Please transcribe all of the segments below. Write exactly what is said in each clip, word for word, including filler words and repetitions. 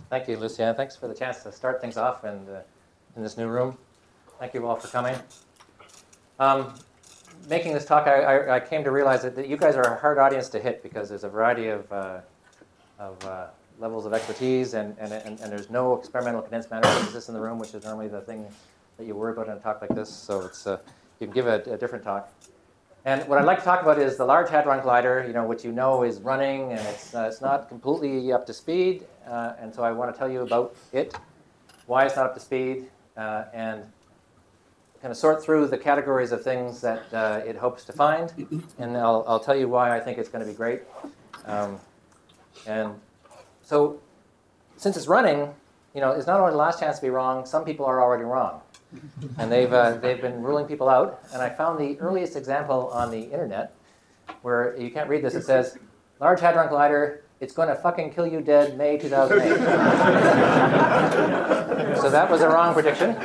Thank you, Lucian. Thanks for the chance to start things off and, uh, in this new room. Thank you all for coming. Um, making this talk, I, I, I came to realize that, that you guys are a hard audience to hit because there's a variety of, uh, of uh, levels of expertise, and, and, and, and there's no experimental condensed matter physicists in the room, which is normally the thing that you worry about in a talk like this. So it's uh, you can give a, a different talk. And what I'd like to talk about is the Large Hadron Collider, you know, which you know is running, and it's, uh, it's not completely up to speed. Uh, and so I want to tell you about it, why it's not up to speed, uh, and kind of sort through the categories of things that uh, it hopes to find. And I'll, I'll tell you why I think it's going to be great. Um, and so since it's running, you know, it's not only the last chance to be wrong, some people are already wrong. And they've, uh, they've been ruling people out. And I found the earliest example on the internet where you can't read this. It says, Large Hadron Collider, it's going to fucking kill you dead May two thousand eight. So that was a wrong prediction.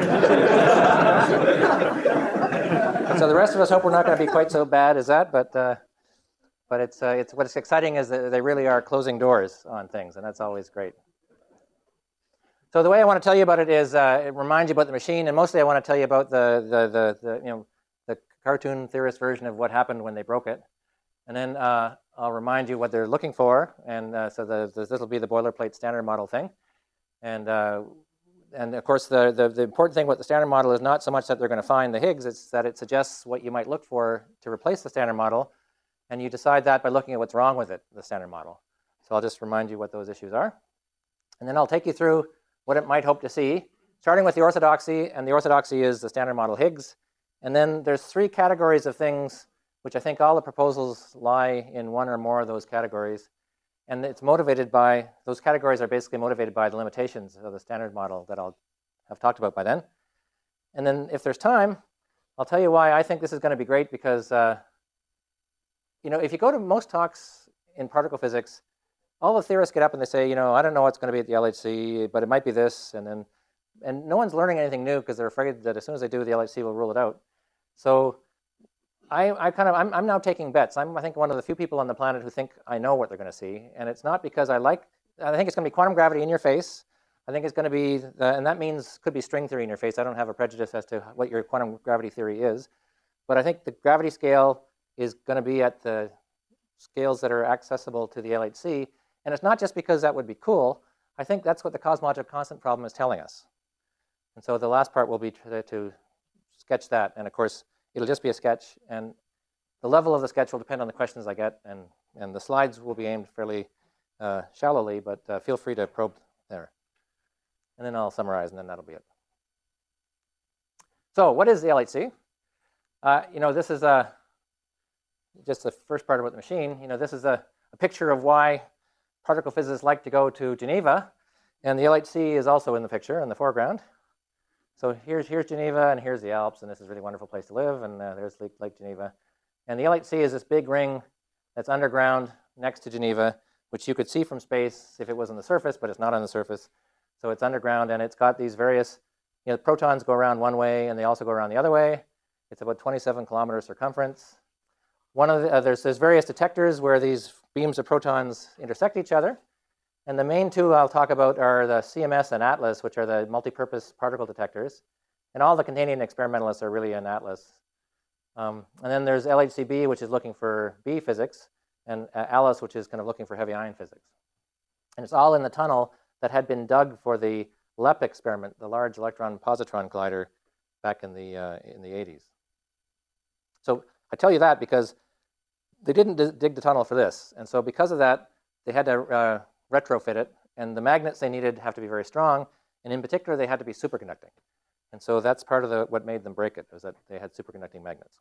So the rest of us hope we're not going to be quite so bad as that. But, uh, but it's, uh, it's, what's exciting is that they really are closing doors on things. And that's always great. So the way I want to tell you about it is uh, it reminds you about the machine, and mostly I want to tell you about the, the, the, the, you know, the cartoon theorist version of what happened when they broke it. And then uh, I'll remind you what they're looking for, and uh, so the, the, this will be the boilerplate standard model thing. And, uh, and of course, the, the, the important thing with the standard model is not so much that they're going to find the Higgs, it's that it suggests what you might look for to replace the standard model, and you decide that by looking at what's wrong with it, the standard model. So I'll just remind you what those issues are. And then I'll take you through what it might hope to see, starting with the orthodoxy, and the orthodoxy is the standard model Higgs. And then there's three categories of things, which I think all the proposals lie in one or more of those categories. And it's motivated by, those categories are basically motivated by the limitations of the standard model that I'll have talked about by then. And then if there's time, I'll tell you why I think this is going to be great, because uh, you know, if you go to most talks in particle physics, all the theorists get up and they say, you know, I don't know what's going to be at the L H C, but it might be this. And then, and no one's learning anything new because they're afraid that as soon as they do, the L H C will rule it out. So I, I kind of, I'm, I'm now taking bets. I'm, I think, one of the few people on the planet who think I know what they're going to see. And it's not because I like, I think it's going to be quantum gravity in your face. I think it's going to be, the, and that means could be string theory in your face. I don't have a prejudice as to what your quantum gravity theory is. But I think the gravity scale is going to be at the scales that are accessible to the L H C. And it's not just because that would be cool. I think that's what the cosmological constant problem is telling us. And so the last part will be to, to sketch that. And of course, it'll just be a sketch. And the level of the sketch will depend on the questions I get. And, and the slides will be aimed fairly uh, shallowly, but uh, feel free to probe there. And then I'll summarize, and then that'll be it. So what is the L H C? Uh, you know, this is a, just the first part about the machine. You know, this is a, a picture of why particle physicists like to go to Geneva, and the L H C is also in the picture in the foreground. So here's, here's Geneva, and here's the Alps, and this is a really wonderful place to live, and uh, there's Lake, Lake Geneva. And the L H C is this big ring that's underground next to Geneva, which you could see from space if it was on the surface, but it's not on the surface. So it's underground, and it's got these various, you know, protons go around one way, and they also go around the other way. It's about twenty-seven kilometer circumference. One of the, uh, there's, there's various detectors where these beams of protons intersect each other. And the main two I'll talk about are the C M S and ATLAS, which are the multi-purpose particle detectors. And all the Canadian experimentalists are really in ATLAS. Um, and then there's L H C b, which is looking for B physics, and uh, ALICE, which is kind of looking for heavy ion physics. And it's all in the tunnel that had been dug for the LEP experiment, the Large Electron Positron Collider, back in the, uh, in the eighties. So I tell you that because they didn't dig the tunnel for this. And so because of that, they had to uh, retrofit it. And the magnets they needed have to be very strong. And in particular, they had to be superconducting. And so that's part of the, what made them break it, was that they had superconducting magnets.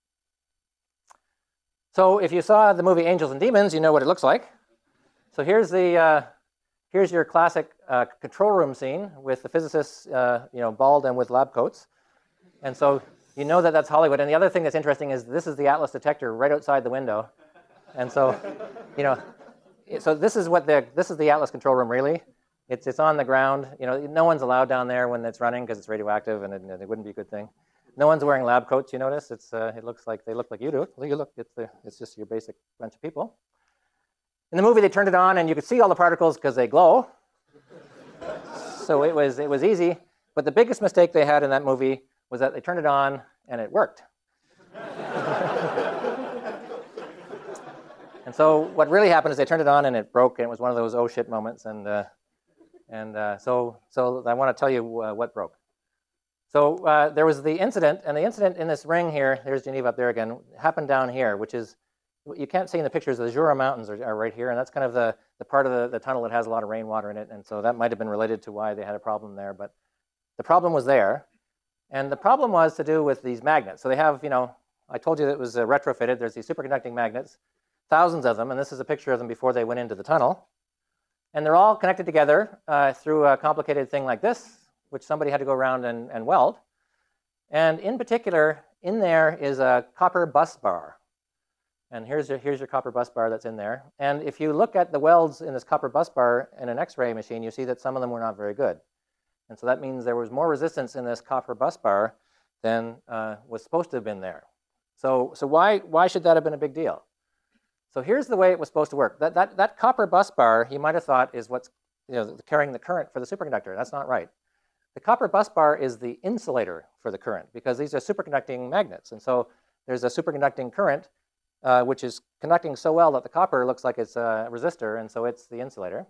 So if you saw the movie Angels and Demons, you know what it looks like. So here's, the, uh, here's your classic uh, control room scene with the physicists uh, you know, bald and with lab coats. And so you know that that's Hollywood. And the other thing that's interesting is this is the ATLAS detector right outside the window. And so, you know, so this is what the this is the ATLAS control room really. It's it's on the ground. You know, no one's allowed down there when it's running because it's radioactive, and it, it wouldn't be a good thing. No one's wearing lab coats. You notice it's uh, it looks like they look like you do. You look it's the it's just your basic bunch of people. In the movie, they turned it on, and you could see all the particles because they glow. so it was, it was easy. But the biggest mistake they had in that movie was that they turned it on and it worked. And so what really happened is they turned it on and it broke, and it was one of those oh shit moments. And, uh, and uh, so, so I want to tell you uh, what broke. So uh, there was the incident, and the incident in this ring here, there's Geneva up there again, happened down here, which is, you can't see in the pictures, the Jura Mountains are, are right here, and that's kind of the, the part of the, the tunnel that has a lot of rainwater in it, and so that might have been related to why they had a problem there, but the problem was there, and the problem was to do with these magnets. So they have, you know, I told you that it was uh, retrofitted, there's these superconducting magnets, thousands of them, and this is a picture of them before they went into the tunnel, and they're all connected together uh, through a complicated thing like this, which somebody had to go around and, and weld, and in particular, in there is a copper bus bar. And here's your, here's your copper bus bar that's in there. And if you look at the welds in this copper bus bar in an X-ray machine, you see that some of them were not very good. And so that means there was more resistance in this copper bus bar than uh, was supposed to have been there. So, so why, why should that have been a big deal? So here's the way it was supposed to work. That, that, that copper bus bar, you might have thought, is what's, you know, carrying the current for the superconductor. That's not right. The copper bus bar is the insulator for the current, because these are superconducting magnets. And so there's a superconducting current Uh, which is conducting so well that the copper looks like it's a resistor, and so it's the insulator.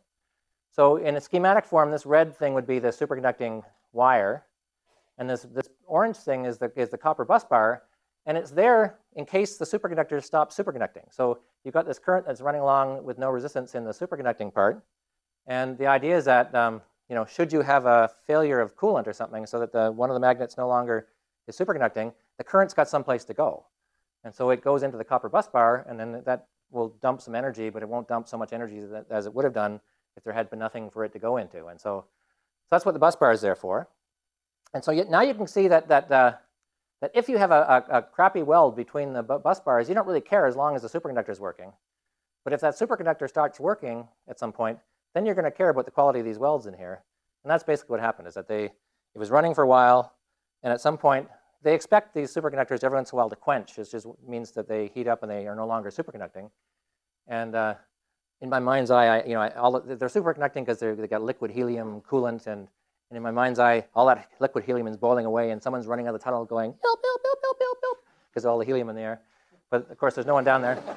So in a schematic form, this red thing would be the superconducting wire, and this, this orange thing is the, is the copper bus bar, and it's there in case the superconductor stops superconducting. So you've got this current that's running along with no resistance in the superconducting part, and the idea is that um, you know, should you have a failure of coolant or something so that the, one of the magnets no longer is superconducting, the current's got someplace to go. And so it goes into the copper bus bar, and then that will dump some energy, but it won't dump so much energy that, as it would have done if there had been nothing for it to go into. And so, so that's what the bus bar is there for. And so you, now you can see that, that, uh, that if you have a, a, a crappy weld between the bu bus bars, you don't really care as long as the superconductor is working. But if that superconductor starts working at some point, then you're going to care about the quality of these welds in here. And that's basically what happened, is that they, it was running for a while, and at some point, they expect these superconductors every once in a while to quench. It just means that they heat up and they are no longer superconducting. And uh, in my mind's eye, I, you know, I, all, they're superconducting because they've got liquid helium coolant, and, and in my mind's eye, all that liquid helium is boiling away, and someone's running out of the tunnel going, help, help, help, help, help, help, because of all the helium in the air. But of course, there's no one down there.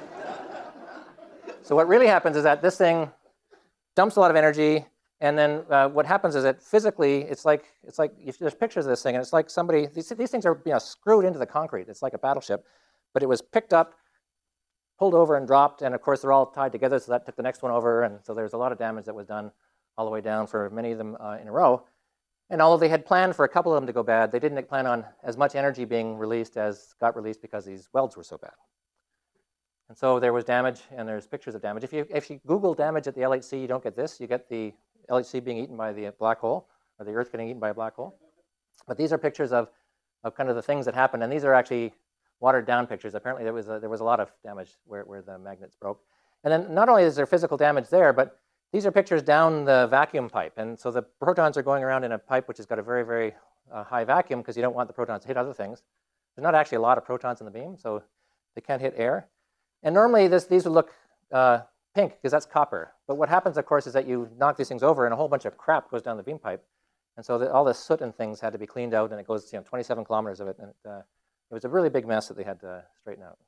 So what really happens is that this thing dumps a lot of energy. And then uh, what happens is that physically, it's like, it's like if there's pictures of this thing, and it's like somebody, these, these things are, you know, screwed into the concrete. It's like a battleship, but it was picked up, pulled over and dropped, and of course they're all tied together, so that took the next one over, and so there's a lot of damage that was done all the way down for many of them uh, in a row. And although they had planned for a couple of them to go bad, they didn't plan on as much energy being released as got released because these welds were so bad. And so there was damage, and there's pictures of damage. If you, if you Google damage at the L H C, you don't get this. You get the L H C being eaten by the black hole, or the Earth getting eaten by a black hole. But these are pictures of, of kind of the things that happened, and these are actually watered down pictures. Apparently there was a, there was a lot of damage where, where the magnets broke. And then not only is there physical damage there, but these are pictures down the vacuum pipe. And so the protons are going around in a pipe which has got a very, very uh, high vacuum, because you don't want the protons to hit other things. There's not actually a lot of protons in the beam, so they can't hit air. And normally this, these would look uh, pink, because that's copper. But what happens, of course, is that you knock these things over, and a whole bunch of crap goes down the beam pipe. And so the, all the soot and things had to be cleaned out, and it goes, you know, twenty-seven kilometers of it. And it, uh, it was a really big mess that they had to straighten out.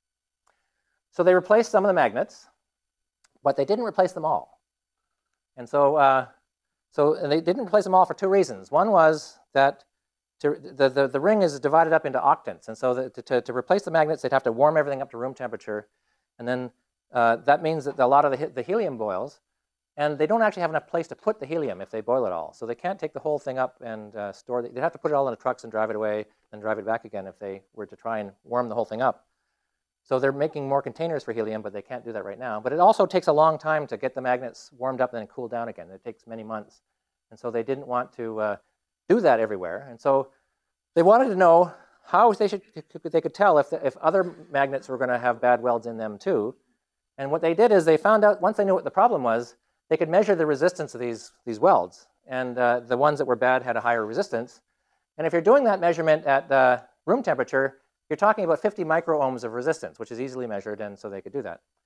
So they replaced some of the magnets, but they didn't replace them all. And so, uh, so and they didn't replace them all for two reasons. One was that to, the, the, the ring is divided up into octants. And so the, to, to replace the magnets, they'd have to warm everything up to room temperature. And then uh, that means that a lot of the, the helium boils. And they don't actually have enough place to put the helium if they boil it all. So they can't take the whole thing up and uh, store it. They'd have to put it all in the trucks and drive it away and drive it back again if they were to try and warm the whole thing up. So they're making more containers for helium, but they can't do that right now. But it also takes a long time to get the magnets warmed up and then cooled down again. It takes many months. And so they didn't want to uh, do that everywhere. And so they wanted to know how they, should, they could tell if, the, if other magnets were going to have bad welds in them too. And what they did is they found out, once they knew what the problem was, they could measure the resistance of these, these welds. And uh, the ones that were bad had a higher resistance. And if you're doing that measurement at uh, room temperature, you're talking about fifty microohms of resistance, which is easily measured, and so they could do that.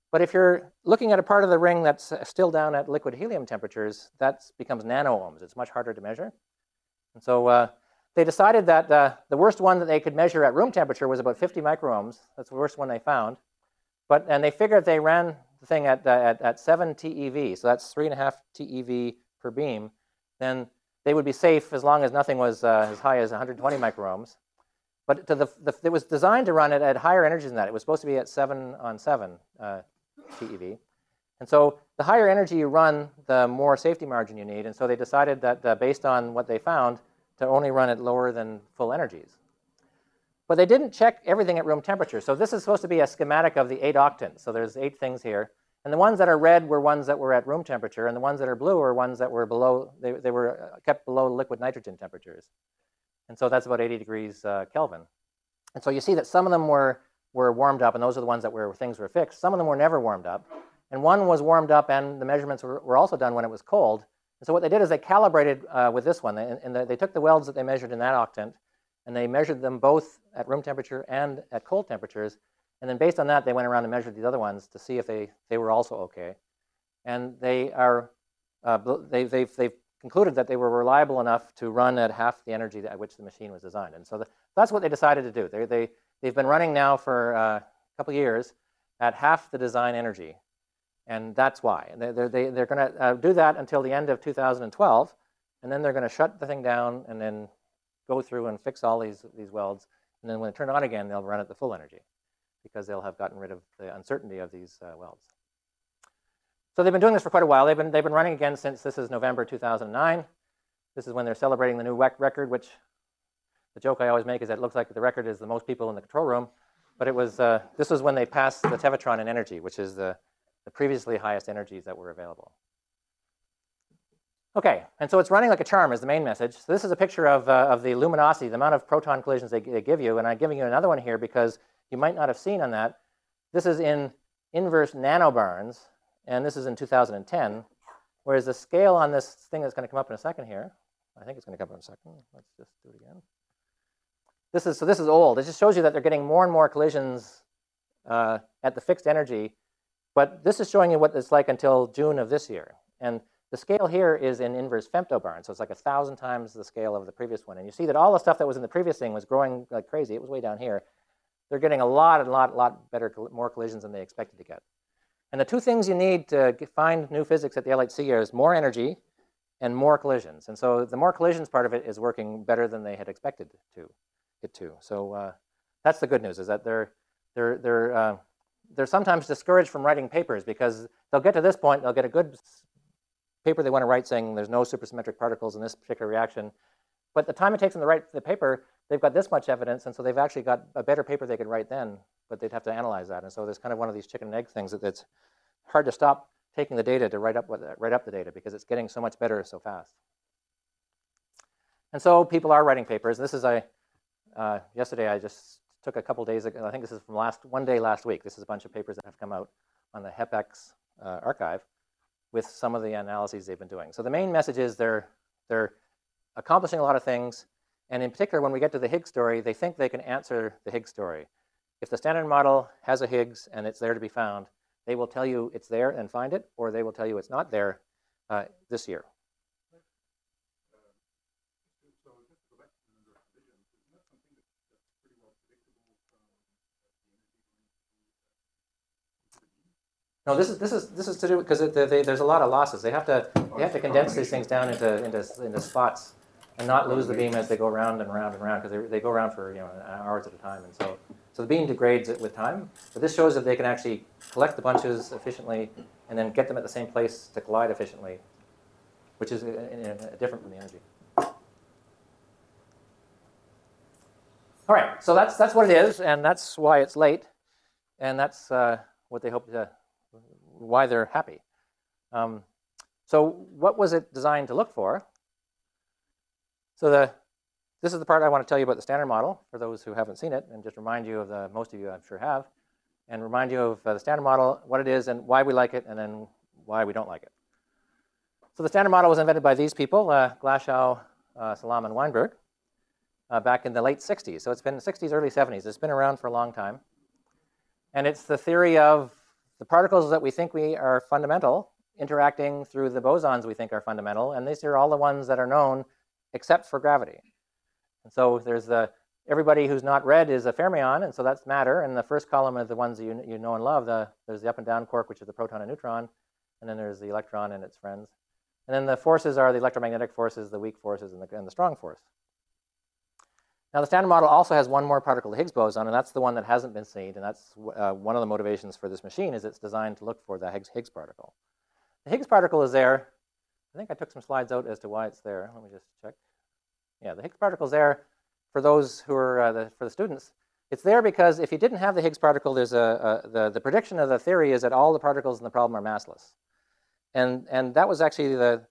But if you're looking at a part of the ring that's still down at liquid helium temperatures, that becomes nano-ohms. It's much harder to measure. And so uh, they decided that uh, the worst one that they could measure at room temperature was about fifty microohms. That's the worst one they found. But, and they figured if they ran the thing at, uh, at, at seven T E V, so that's three and a half T E V per beam, then they would be safe as long as nothing was uh, as high as one hundred twenty microohms. But to the, the, it was designed to run it at higher energies than that. It was supposed to be at seven on seven uh, T E V. And so the higher energy you run, the more safety margin you need. And so they decided that uh, based on what they found, to only run at lower than full energies. But they didn't check everything at room temperature. So this is supposed to be a schematic of the eight octants. So there's eight things here. And the ones that are red were ones that were at room temperature, and the ones that are blue are ones that were below, they, they were kept below liquid nitrogen temperatures. And so that's about eighty degrees uh, Kelvin. And so you see that some of them were, were warmed up, and those are the ones that were things were fixed. Some of them were never warmed up. And one was warmed up, and the measurements were, were also done when it was cold. And so what they did is they calibrated uh, with this one. They, and the, they took the welds that they measured in that octant, and they measured them both at room temperature and at cold temperatures. And then based on that, they went around and measured these other ones to see if they, they were also OK. And they are, uh, they, they've, they've concluded that they were reliable enough to run at half the energy at which the machine was designed. And so the, that's what they decided to do. They, they, they've been running now for uh, a couple of years at half the design energy. And that's why. And they're, they, they're going to uh, do that until the end of two thousand twelve. And then they're going to shut the thing down and then go through and fix all these, these welds. And then when they turn it on again, they'll run at the full energy because they'll have gotten rid of the uncertainty of these uh, welds. So they've been doing this for quite a while. They've been, they've been running again since this is November two thousand nine. This is when they're celebrating the new record, which the joke I always make is that it looks like the record is the most people in the control room. But it was, uh, this was when they passed the Tevatron in energy, which is the, the previously highest energies that were available. OK, and so it's running like a charm is the main message. So this is a picture of, uh, of the luminosity, the amount of proton collisions they, they give you. And I'm giving you another one here because you might not have seen on that. This is in inverse nanobarns, and this is in two thousand ten. Whereas the scale on this thing that's going to come up in a second here, I think it's going to come up in a second. Let's just do it again. This is, so this is old. It just shows you that they're getting more and more collisions uh, at the fixed energy. But this is showing you what it's like until June of this year. And the scale here is in inverse femtobarn, so it's like a thousand times the scale of the previous one. And you see that all the stuff that was in the previous thing was growing like crazy. It was way down here. They're getting a lot, a lot, lot better, more collisions than they expected to get. And the two things you need to get, find new physics at the L H C is more energy and more collisions. And so the more collisions part of it is working better than they had expected to get to. So uh, that's the good news, is that they're, they're, they're, uh, they're sometimes discouraged from writing papers because they'll get to this point, they'll get a good paper they want to write saying there's no supersymmetric particles in this particular reaction. But the time it takes them to write the paper, they've got this much evidence, and so they've actually got a better paper they could write then, but they'd have to analyze that. And so there's kind of one of these chicken and egg things that it's hard to stop taking the data to write up, what, write up the data because it's getting so much better so fast. And so people are writing papers. This is a, uh, yesterday I just took a couple days ago, I think this is from last, one day last week. This is a bunch of papers that have come out on the HepX uh, archive with some of the analyses they've been doing. So the main message is they're, they're accomplishing a lot of things. And in particular, when we get to the Higgs story, they think they can answer the Higgs story. If the Standard Model has a Higgs and it's there to be found, they will tell you it's there and find it, or they will tell you it's not there uh, this year. No, this is this is this is to do because there's a lot of losses. They have to they have to condense these things down into into into spots and not lose the beam as they go round and round and round because they they go around for you know hours at a time, and so so the beam degrades it with time. But this shows that they can actually collect the bunches efficiently and then get them at the same place to collide efficiently, which is uh, uh, different from the energy. All right, so that's that's what it is, and that's why it's late, and that's uh, what they hope to. Why they're happy. Um, so what was it designed to look for? So the, this is the part I want to tell you about the Standard Model for those who haven't seen it, and just remind you of the, most of you I'm sure have, and remind you of uh, the Standard Model, what it is and why we like it, and then why we don't like it. So the Standard Model was invented by these people, uh, Glashow, uh, Salam, and Weinberg, uh, back in the late sixties. So it's been the sixties, early seventies. It's been around for a long time. And it's the theory of the particles that we think we are fundamental interacting through the bosons we think are fundamental, and these are all the ones that are known except for gravity. And so there's the, everybody who's not red is a fermion, and so that's matter, and the first column are the ones that you, you know and love. The, there's the up and down quark, which is the proton and neutron, and then there's the electron and its friends. And then the forces are the electromagnetic forces, the weak forces, and the, and the strong force. Now, the Standard Model also has one more particle, the Higgs boson, and that's the one that hasn't been seen, and that's uh, one of the motivations for this machine is it's designed to look for the Higgs, Higgs particle. The Higgs particle is there. I think I took some slides out as to why it's there. Let me just check. Yeah, the Higgs particle is there for those who are, uh, the, for the students. It's there because if you didn't have the Higgs particle, there's a, a, the, the prediction of the theory is that all the particles in the problem are massless. And, and that was actually the,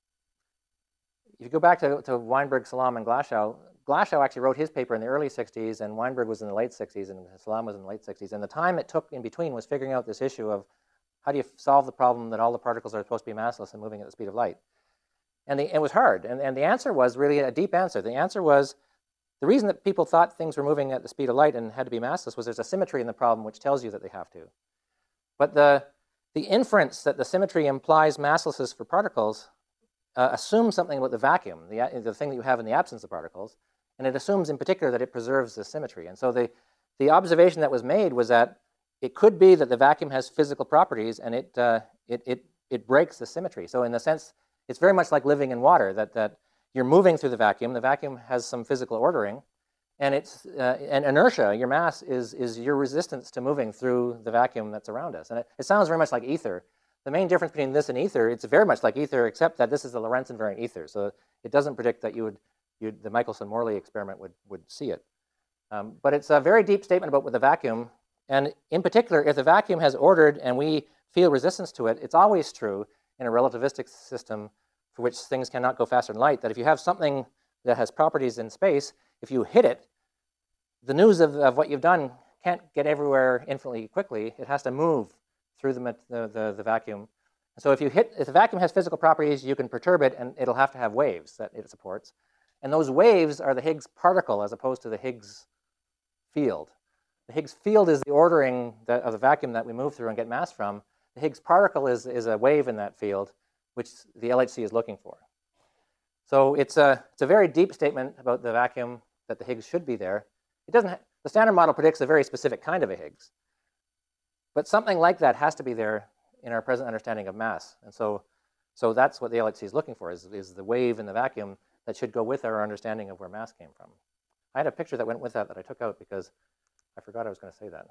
if you go back to, to Weinberg, Salam, and Glashow, Glashow actually wrote his paper in the early sixties, and Weinberg was in the late sixties, and Salam was in the late sixties. And the time it took in between was figuring out this issue of how do you solve the problem that all the particles are supposed to be massless and moving at the speed of light. And the, it was hard, and, and the answer was really a deep answer. The answer was, the reason that people thought things were moving at the speed of light and had to be massless was there's a symmetry in the problem which tells you that they have to. But the, the inference that the symmetry implies masslessness for particles uh, assumes something about the vacuum, the, the thing that you have in the absence of particles, and it assumes in particular that it preserves the symmetry. And so the, the observation that was made was that it could be that the vacuum has physical properties and it, uh, it, it, it breaks the symmetry. So in the sense, it's very much like living in water, that, that you're moving through the vacuum. The vacuum has some physical ordering, and it's uh, and inertia, your mass, is, is your resistance to moving through the vacuum that's around us. And it, it sounds very much like ether. The main difference between this and ether, it's very much like ether, except that this is the Lorentz invariant ether. So it doesn't predict that you would, you'd, the Michelson-Morley experiment would, would see it. Um, but it's a very deep statement about with the vacuum. And in particular, if the vacuum has ordered and we feel resistance to it, it's always true in a relativistic system for which things cannot go faster than light, that if you have something that has properties in space, if you hit it, the news of, of what you've done can't get everywhere infinitely quickly. It has to move through the, the, the, the vacuum. And so if you hit, if the vacuum has physical properties, you can perturb it, and it'll have to have waves that it supports. And those waves are the Higgs particle as opposed to the Higgs field. The Higgs field is the ordering that, of the vacuum that we move through and get mass from. The Higgs particle is, is a wave in that field, which the L H C is looking for. So it's a, it's a very deep statement about the vacuum that the Higgs should be there. It doesn't ha the Standard Model predicts a very specific kind of a Higgs. But something like that has to be there in our present understanding of mass. And so, so that's what the L H C is looking for, is, is the wave in the vacuum that should go with our understanding of where mass came from. I had a picture that went with that that I took out because I forgot I was going to say that.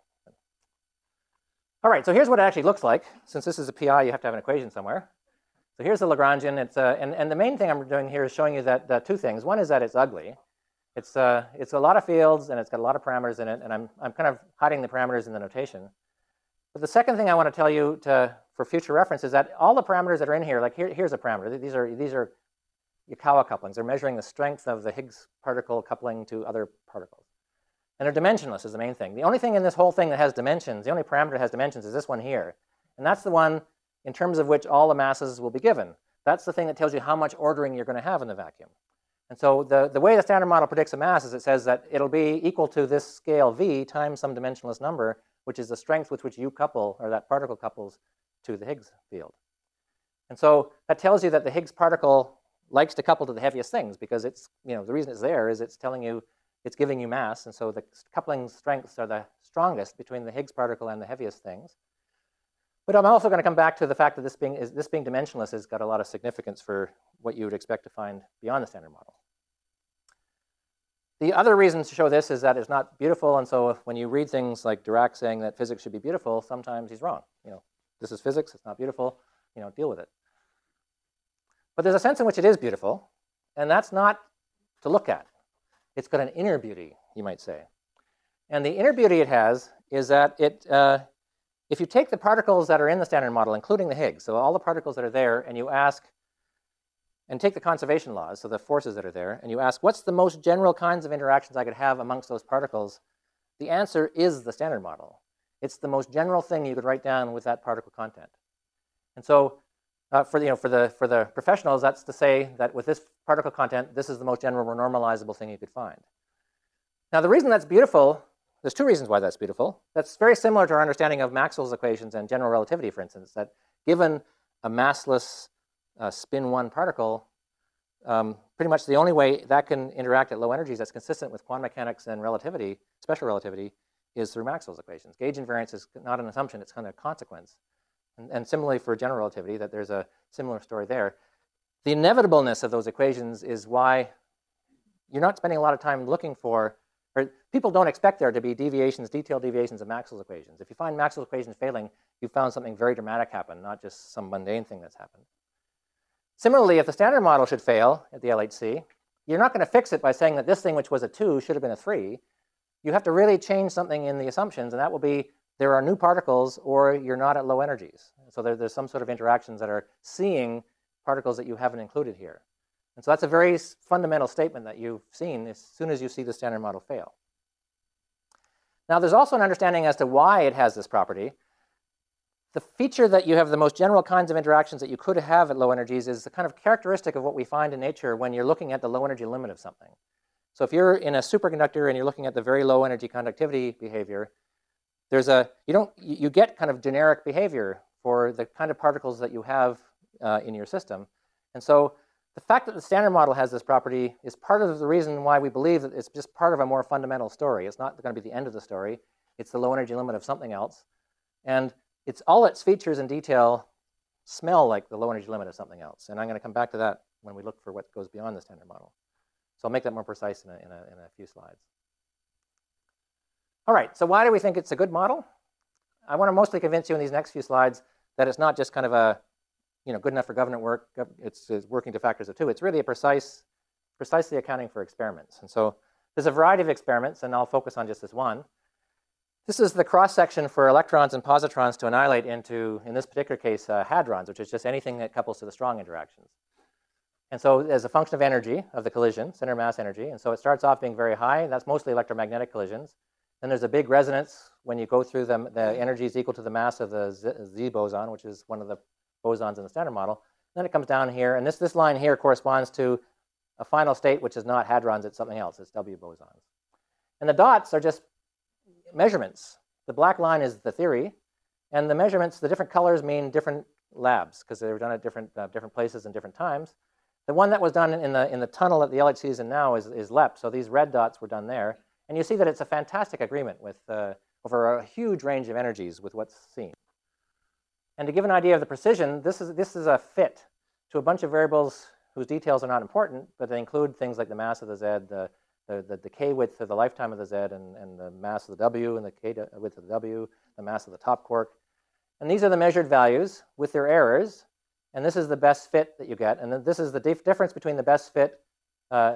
All right, so here's what it actually looks like. Since this is a P I, you have to have an equation somewhere. So here's the Lagrangian. It's, uh, and, and the main thing I'm doing here is showing you that uh, two things. One is that it's ugly. It's, uh, it's a lot of fields, and it's got a lot of parameters in it, and I'm, I'm kind of hiding the parameters in the notation. But the second thing I want to tell you to, for future reference is that all the parameters that are in here, like here, here's a parameter. These are, these are Yukawa couplings. They're measuring the strength of the Higgs particle coupling to other particles. And they're dimensionless is the main thing. The only thing in this whole thing that has dimensions, the only parameter that has dimensions is this one here. And that's the one in terms of which all the masses will be given. That's the thing that tells you how much ordering you're going to have in the vacuum. And so the, the way the Standard Model predicts a mass is it says that it'll be equal to this scale V times some dimensionless number, which is the strength with which you couple, or that particle couples, to the Higgs field. And so that tells you that the Higgs particle likes to couple to the heaviest things, because it's, you know, the reason it's there is it's telling you, it's giving you mass, and so the coupling strengths are the strongest between the Higgs particle and the heaviest things. But I'm also going to come back to the fact that this being, is, this being dimensionless has got a lot of significance for what you would expect to find beyond the Standard Model. The other reason to show this is that it's not beautiful, and so when you read things like Dirac saying that physics should be beautiful, sometimes he's wrong. You know, this is physics, it's not beautiful, you know, deal with it. But there's a sense in which it is beautiful, and that's not to look at. It's got an inner beauty, you might say. And the inner beauty it has is that it, uh, if you take the particles that are in the Standard Model, including the Higgs, so all the particles that are there, and you ask, and take the conservation laws, so the forces that are there, and you ask, what's the most general kinds of interactions I could have amongst those particles? The answer is the Standard Model. It's the most general thing you could write down with that particle content. And so uh, for, the, you know, for, the, for the professionals, that's to say that with this particle content, this is the most general normalizable thing you could find. Now, the reason that's beautiful there's two reasons why that's beautiful. That's very similar to our understanding of Maxwell's equations and general relativity, for instance, that given a massless uh, spin one particle, um, pretty much the only way that can interact at low energies that's consistent with quantum mechanics and relativity, special relativity, is through Maxwell's equations. Gauge invariance is not an assumption, it's kind of a consequence. And, and similarly for general relativity, that there's a similar story there. The inevitableness of those equations is why you're not spending a lot of time looking for, or people don't expect there to be deviations, detailed deviations of Maxwell's equations. If you find Maxwell's equations failing, you found something very dramatic happen, not just some mundane thing that's happened. Similarly, if the standard model should fail at the L H C, you're not going to fix it by saying that this thing, which was a two, should have been a three. You have to really change something in the assumptions, and that will be there are new particles or you're not at low energies. So there, there's some sort of interactions that are seeing particles that you haven't included here. And so that's a very fundamental statement that you've seen as soon as you see the standard model fail. Now, there's also an understanding as to why it has this property. The feature that you have the most general kinds of interactions that you could have at low energies is the kind of characteristic of what we find in nature when you're looking at the low energy limit of something. So if you're in a superconductor and you're looking at the very low energy conductivity behavior, there's a, you don't, you get kind of generic behavior for the kind of particles that you have uh, in your system. And so the fact that the standard model has this property is part of the reason why we believe that it's just part of a more fundamental story. It's not going to be the end of the story. It's the low energy limit of something else. And it's all its features and detail smell like the low energy limit of something else. And I'm going to come back to that when we look for what goes beyond the standard model. So I'll make that more precise in a, in a, in a few slides. All right, so why do we think it's a good model? I want to mostly convince you in these next few slides that it's not just kind of a, you know, good enough for government work, it's, it's working to factors of two. It's really a precise, precisely accounting for experiments. And so there's a variety of experiments, and I'll focus on just this one. This is the cross-section for electrons and positrons to annihilate into, in this particular case, uh, hadrons, which is just anything that couples to the strong interactions. And so as a function of energy, of the collision, center mass energy, and so it starts off being very high, and that's mostly electromagnetic collisions. Then there's a big resonance when you go through them, the energy is equal to the mass of the Z, Z boson, which is one of the bosons in the standard model. Then it comes down here, and this, this line here corresponds to a final state, which is not hadrons, it's something else, it's W bosons. And the dots are just measurements. The black line is the theory, and the measurements, the different colors mean different labs, because they were done at different, uh, different places and different times. The one that was done in the, in the tunnel that the L H C is in now is, is L E P, so these red dots were done there. And you see that it's a fantastic agreement with, uh, over a huge range of energies with what's seen. And to give an idea of the precision, this is, this is a fit to a bunch of variables whose details are not important, but they include things like the mass of the Z, the, the, the decay width of the lifetime of the Z, and, and the mass of the W, and the decay width of the W, the mass of the top quark. And these are the measured values with their errors. And this is the best fit that you get. And then this is the dif difference between the best fit uh,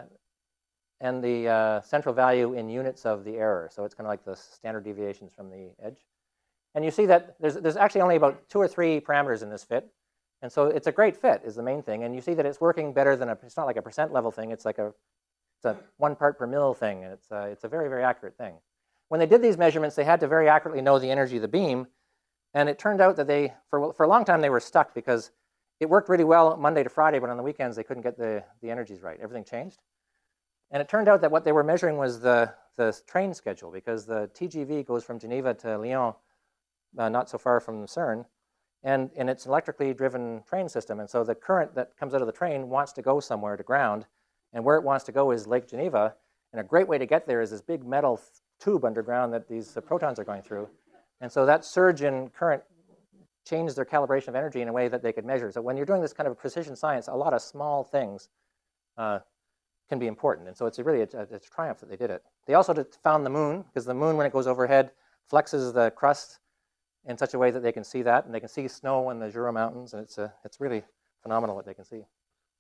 and the uh, central value in units of the error. So it's kind of like the standard deviations from the edge. And you see that there's, there's actually only about two or three parameters in this fit. And so it's a great fit is the main thing. And you see that it's working better than a, it's not like a percent level thing. It's like a, it's a one part per mil thing. And it's a, it's a very, very accurate thing. When they did these measurements, they had to very accurately know the energy of the beam. And it turned out that they, for, for a long time, they were stuck because it worked really well Monday to Friday, but on the weekends, they couldn't get the, the energies right. Everything changed. And it turned out that what they were measuring was the, the train schedule, because the T G V goes from Geneva to Lyon, uh, not so far from CERN, and, and it's an electrically driven train system. And so the current that comes out of the train wants to go somewhere to ground, and where it wants to go is Lake Geneva. And a great way to get there is this big metal tube underground that these uh, protons are going through. And so that surge in current changed their calibration of energy in a way that they could measure. So when you're doing this kind of precision science, a lot of small things uh, can be important. And so it's a really a, a, it's a triumph that they did it. They also did, found the moon, because the moon, when it goes overhead, flexes the crust in such a way that they can see that, and they can see snow in the Jura Mountains, and it's, a, it's really phenomenal what they can see.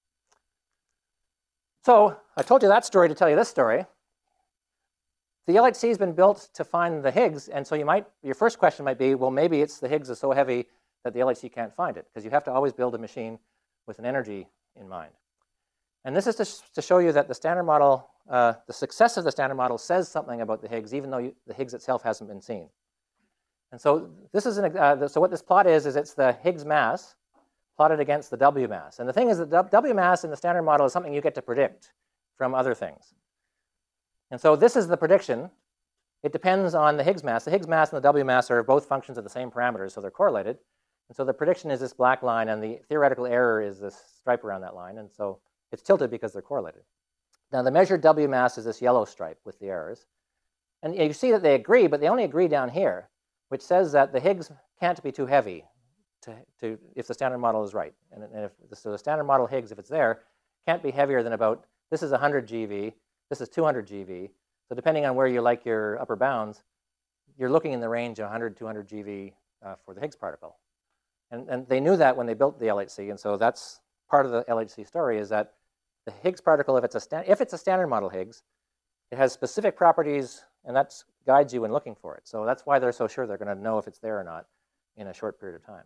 So I told you that story to tell you this story. The L H C has been built to find the Higgs, and so you might, your first question might be, well, maybe it's the Higgs is so heavy that the L H C can't find it, because you have to always build a machine with an energy in mind. And this is to, sh to show you that the standard model, uh, the success of the standard model says something about the Higgs, even though you, the Higgs itself hasn't been seen. And so this is an, uh, so what this plot is, is it's the Higgs mass plotted against the W mass. And the thing is that the W mass in the standard model is something you get to predict from other things. And so this is the prediction. it depends on the Higgs mass. The Higgs mass and the W mass are both functions of the same parameters, so they're correlated. And so the prediction is this black line, and the theoretical error is this stripe around that line. And so it's tilted because they're correlated. Now, the measured W mass is this yellow stripe with the errors. And you see that they agree, but they only agree down here, which says that the Higgs can't be too heavy to, to, if the standard model is right. And, and if, so the standard model Higgs, if it's there, can't be heavier than about, this is one hundred G V, this is two hundred G V. So depending on where you like your upper bounds, you're looking in the range of one hundred, two hundred G V uh, for the Higgs particle. And, and they knew that when they built the L H C, and so that's part of the L H C story, is that the Higgs particle, if it's a, if it's a standard model Higgs, it has specific properties, and that guides you in looking for it. So that's why they're so sure they're going to know if it's there or not in a short period of time.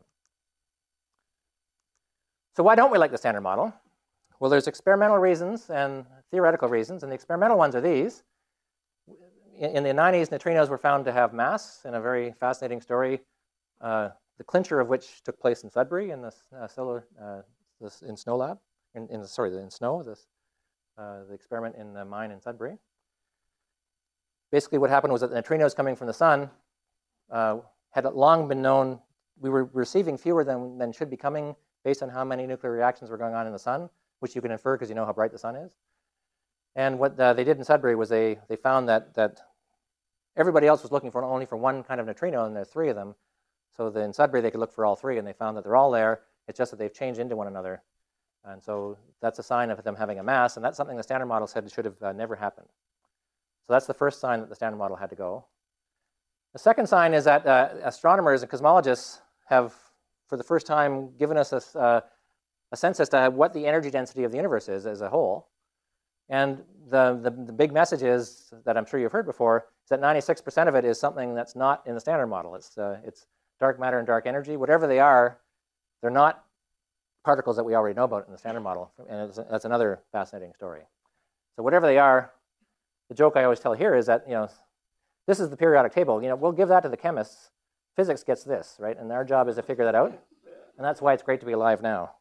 So why don't we like the standard model? Well, there's experimental reasons and theoretical reasons, and the experimental ones are these. In, in the nineties, neutrinos were found to have mass in a very fascinating story, uh, the clincher of which took place in Sudbury in the uh, solar, uh, this in Snow Lab, in, in sorry, in Snow, this, uh, the experiment in the mine in Sudbury. Basically, what happened was that the neutrinos coming from the sun uh, had long been known. We were receiving fewer than, than should be coming based on how many nuclear reactions were going on in the sun, which you can infer because you know how bright the sun is. And what uh, they did in Sudbury was they, they found that, that everybody else was looking for only for one kind of neutrino, and there's three of them. So the, in Sudbury, they could look for all three, and they found that they're all there. It's just that they've changed into one another. And so that's a sign of them having a mass, and that's something the standard model said should have uh, never happened. So that's the first sign that the standard model had to go. The second sign is that uh, astronomers and cosmologists have, for the first time, given us a, uh, a sense as to what the energy density of the universe is as a whole. And the, the, the big message is, that I'm sure you've heard before, is that ninety-six percent of it is something that's not in the standard model. It's, uh, it's dark matter and dark energy. Whatever they are, they're not particles that we already know about in the standard model. And it's, that's another fascinating story. So whatever they are, the joke I always tell here is that, you know, this is the periodic table. You know, we'll give that to the chemists. Physics gets this, right? And our job is to figure that out. And that's why it's great to be alive now.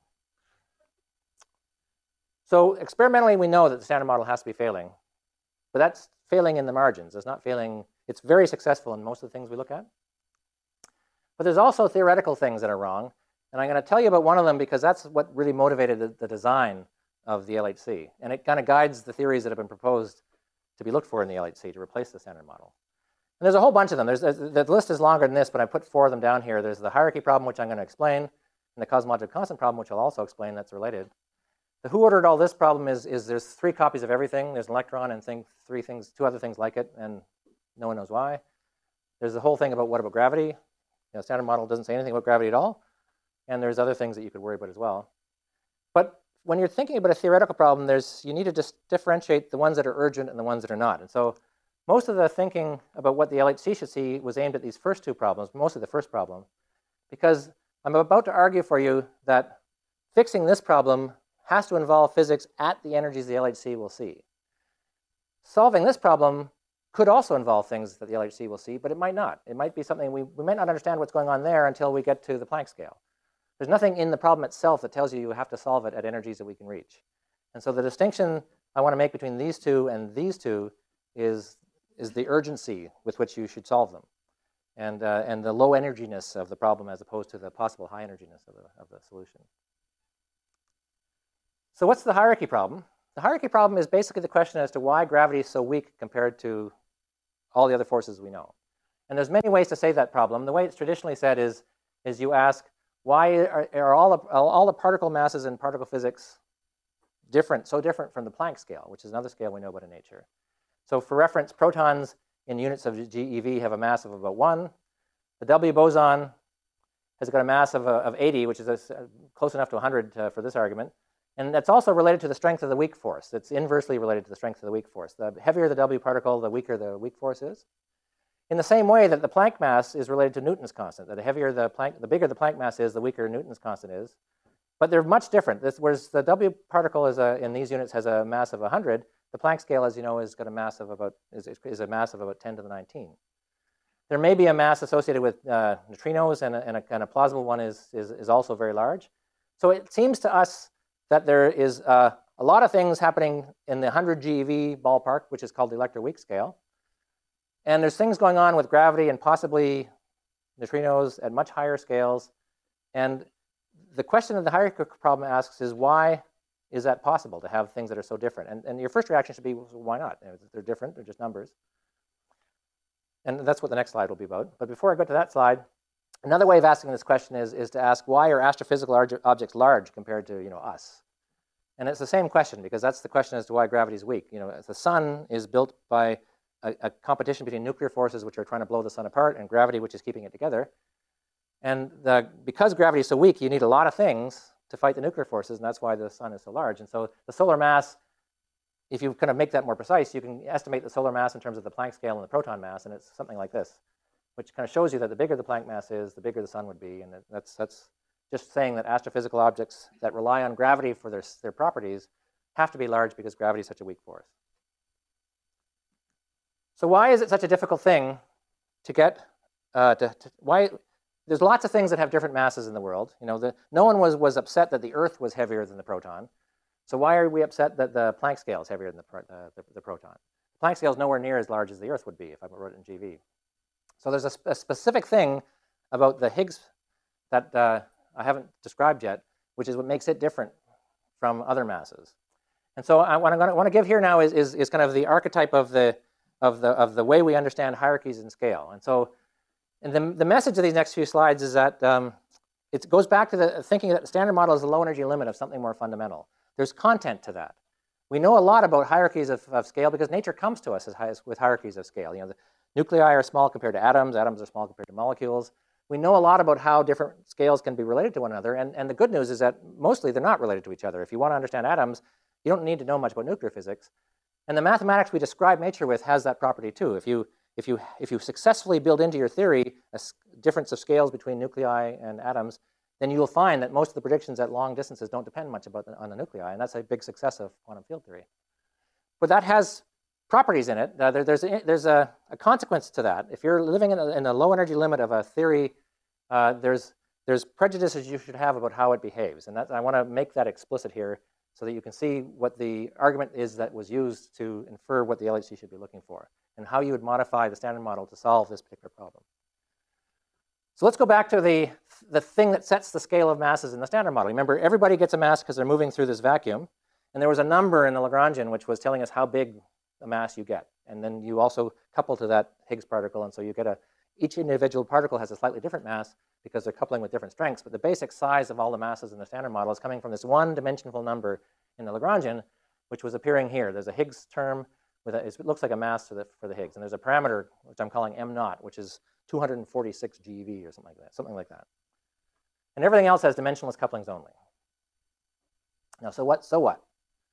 So experimentally, we know that the standard model has to be failing. But that's failing in the margins. It's not failing. It's very successful in most of the things we look at. But there's also theoretical things that are wrong. And I'm going to tell you about one of them because that's what really motivated the, the design of the L H C. And it kind of guides the theories that have been proposed to be looked for in the L H C to replace the standard model. And there's a whole bunch of them. There's, there's, the list is longer than this, but I put four of them down here. There's the hierarchy problem, which I'm going to explain, and the cosmological constant problem, which I'll also explain that's related. The who ordered all this problem is, is there's three copies of everything. There's an electron and think three things, two other things like it, and no one knows why. There's the whole thing about what about gravity. You know, standard model doesn't say anything about gravity at all. And there's other things that you could worry about as well. But when you're thinking about a theoretical problem, there's, you need to just differentiate the ones that are urgent and the ones that are not. And so most of the thinking about what the L H C should see was aimed at these first two problems, mostly the first problem, because I'm about to argue for you that fixing this problem has to involve physics at the energies the L H C will see. Solving this problem could also involve things that the L H C will see, but it might not. It might be something we, we might not understand what's going on there until we get to the Planck scale. There's nothing in the problem itself that tells you you have to solve it at energies that we can reach. And so the distinction I want to make between these two and these two is, is the urgency with which you should solve them, and, uh, and the low energiness of the problem as opposed to the possible high energiness of the, of the solution. So what's the hierarchy problem? The hierarchy problem is basically the question as to why gravity is so weak compared to all the other forces we know. And there's many ways to say that problem. The way it's traditionally said is, is you ask, why are, are all, the, all the particle masses in particle physics different, so different from the Planck scale, which is another scale we know about in nature? So for reference, protons in units of GeV have a mass of about one. The W boson has got a mass of, uh, of eighty, which is a, close enough to one hundred uh, for this argument. And that's also related to the strength of the weak force. It's inversely related to the strength of the weak force. The heavier the W particle, the weaker the weak force is. In the same way that the Planck mass is related to Newton's constant, that the heavier the Planck, the bigger the Planck mass is, the weaker Newton's constant is. But they're much different. This, whereas the W particle is a, in these units has a mass of one hundred, the Planck scale, as you know, has got a mass of about is, is a mass of about ten to the nineteen. There may be a mass associated with uh, neutrinos, and a, and, a, and a plausible one is, is, is also very large. So it seems to us that there is uh, a lot of things happening in the one hundred GeV ballpark, which is called the electroweak scale. And there's things going on with gravity and possibly neutrinos at much higher scales. And the question that the hierarchical problem asks is, why is that possible to have things that are so different? And, and your first reaction should be, well, why not? They're different, they're just numbers. And that's what the next slide will be about. But before I go to that slide, another way of asking this question is, is to ask, why are astrophysical objects large compared to, you know, us? And it's the same question, because that's the question as to why gravity is weak. You know, the sun is built by a, a competition between nuclear forces, which are trying to blow the sun apart, and gravity, which is keeping it together. And the, because gravity is so weak, you need a lot of things to fight the nuclear forces, and that's why the sun is so large. And so the solar mass, if you kind of make that more precise, you can estimate the solar mass in terms of the Planck scale and the proton mass, and it's something like this, which kind of shows you that the bigger the Planck mass is, the bigger the sun would be. And that's, that's just saying that astrophysical objects that rely on gravity for their, their properties have to be large because gravity is such a weak force. So why is it such a difficult thing to get, uh, to, to, why, there's lots of things that have different masses in the world. You know, the, no one was, was upset that the Earth was heavier than the proton. So why are we upset that the Planck scale is heavier than the, uh, the, the proton? The Planck scale is nowhere near as large as the Earth would be if I wrote it in G V. So there's a, sp a specific thing about the Higgs that uh, I haven't described yet, which is what makes it different from other masses. And so I, what I want to give here now is, is, is kind of the archetype of the, of, the, of the way we understand hierarchies in scale. And so and the, the message of these next few slides is that um, it goes back to the thinking that the Standard Model is the low energy limit of something more fundamental. There's content to that. We know a lot about hierarchies of, of scale because nature comes to us as, as, with hierarchies of scale. You know, the nuclei are small compared to atoms. Atoms are small compared to molecules. We know a lot about how different scales can be related to one another. And, and the good news is that mostly they're not related to each other. If you want to understand atoms, you don't need to know much about nuclear physics. And the mathematics we describe nature with has that property too. If you, if you, if you successfully build into your theory a difference of scales between nuclei and atoms, then you'll find that most of the predictions at long distances don't depend much about the, on the nuclei. And that's a big success of quantum field theory. But that has properties in it. Uh, there, there's a, there's a, a consequence to that. If you're living in a, in a low energy limit of a theory, uh, there's, there's prejudices you should have about how it behaves. And that, I want to make that explicit here so that you can see what the argument is that was used to infer what the L H C should be looking for and how you would modify the Standard Model to solve this particular problem. So let's go back to the, the thing that sets the scale of masses in the Standard Model. Remember, everybody gets a mass because they're moving through this vacuum. And there was a number in the Lagrangian which was telling us how big a mass you get. And then you also couple to that Higgs particle. And so you get a, each individual particle has a slightly different mass because they're coupling with different strengths. But the basic size of all the masses in the Standard Model is coming from this one-dimensional number in the Lagrangian, which was appearing here. There's a Higgs term with a, it looks like a mass for the, for the Higgs. And there's a parameter, which I'm calling m naught, which is two hundred forty-six G eV or something like that, something like that. And everything else has dimensionless couplings only. Now, so what? So what?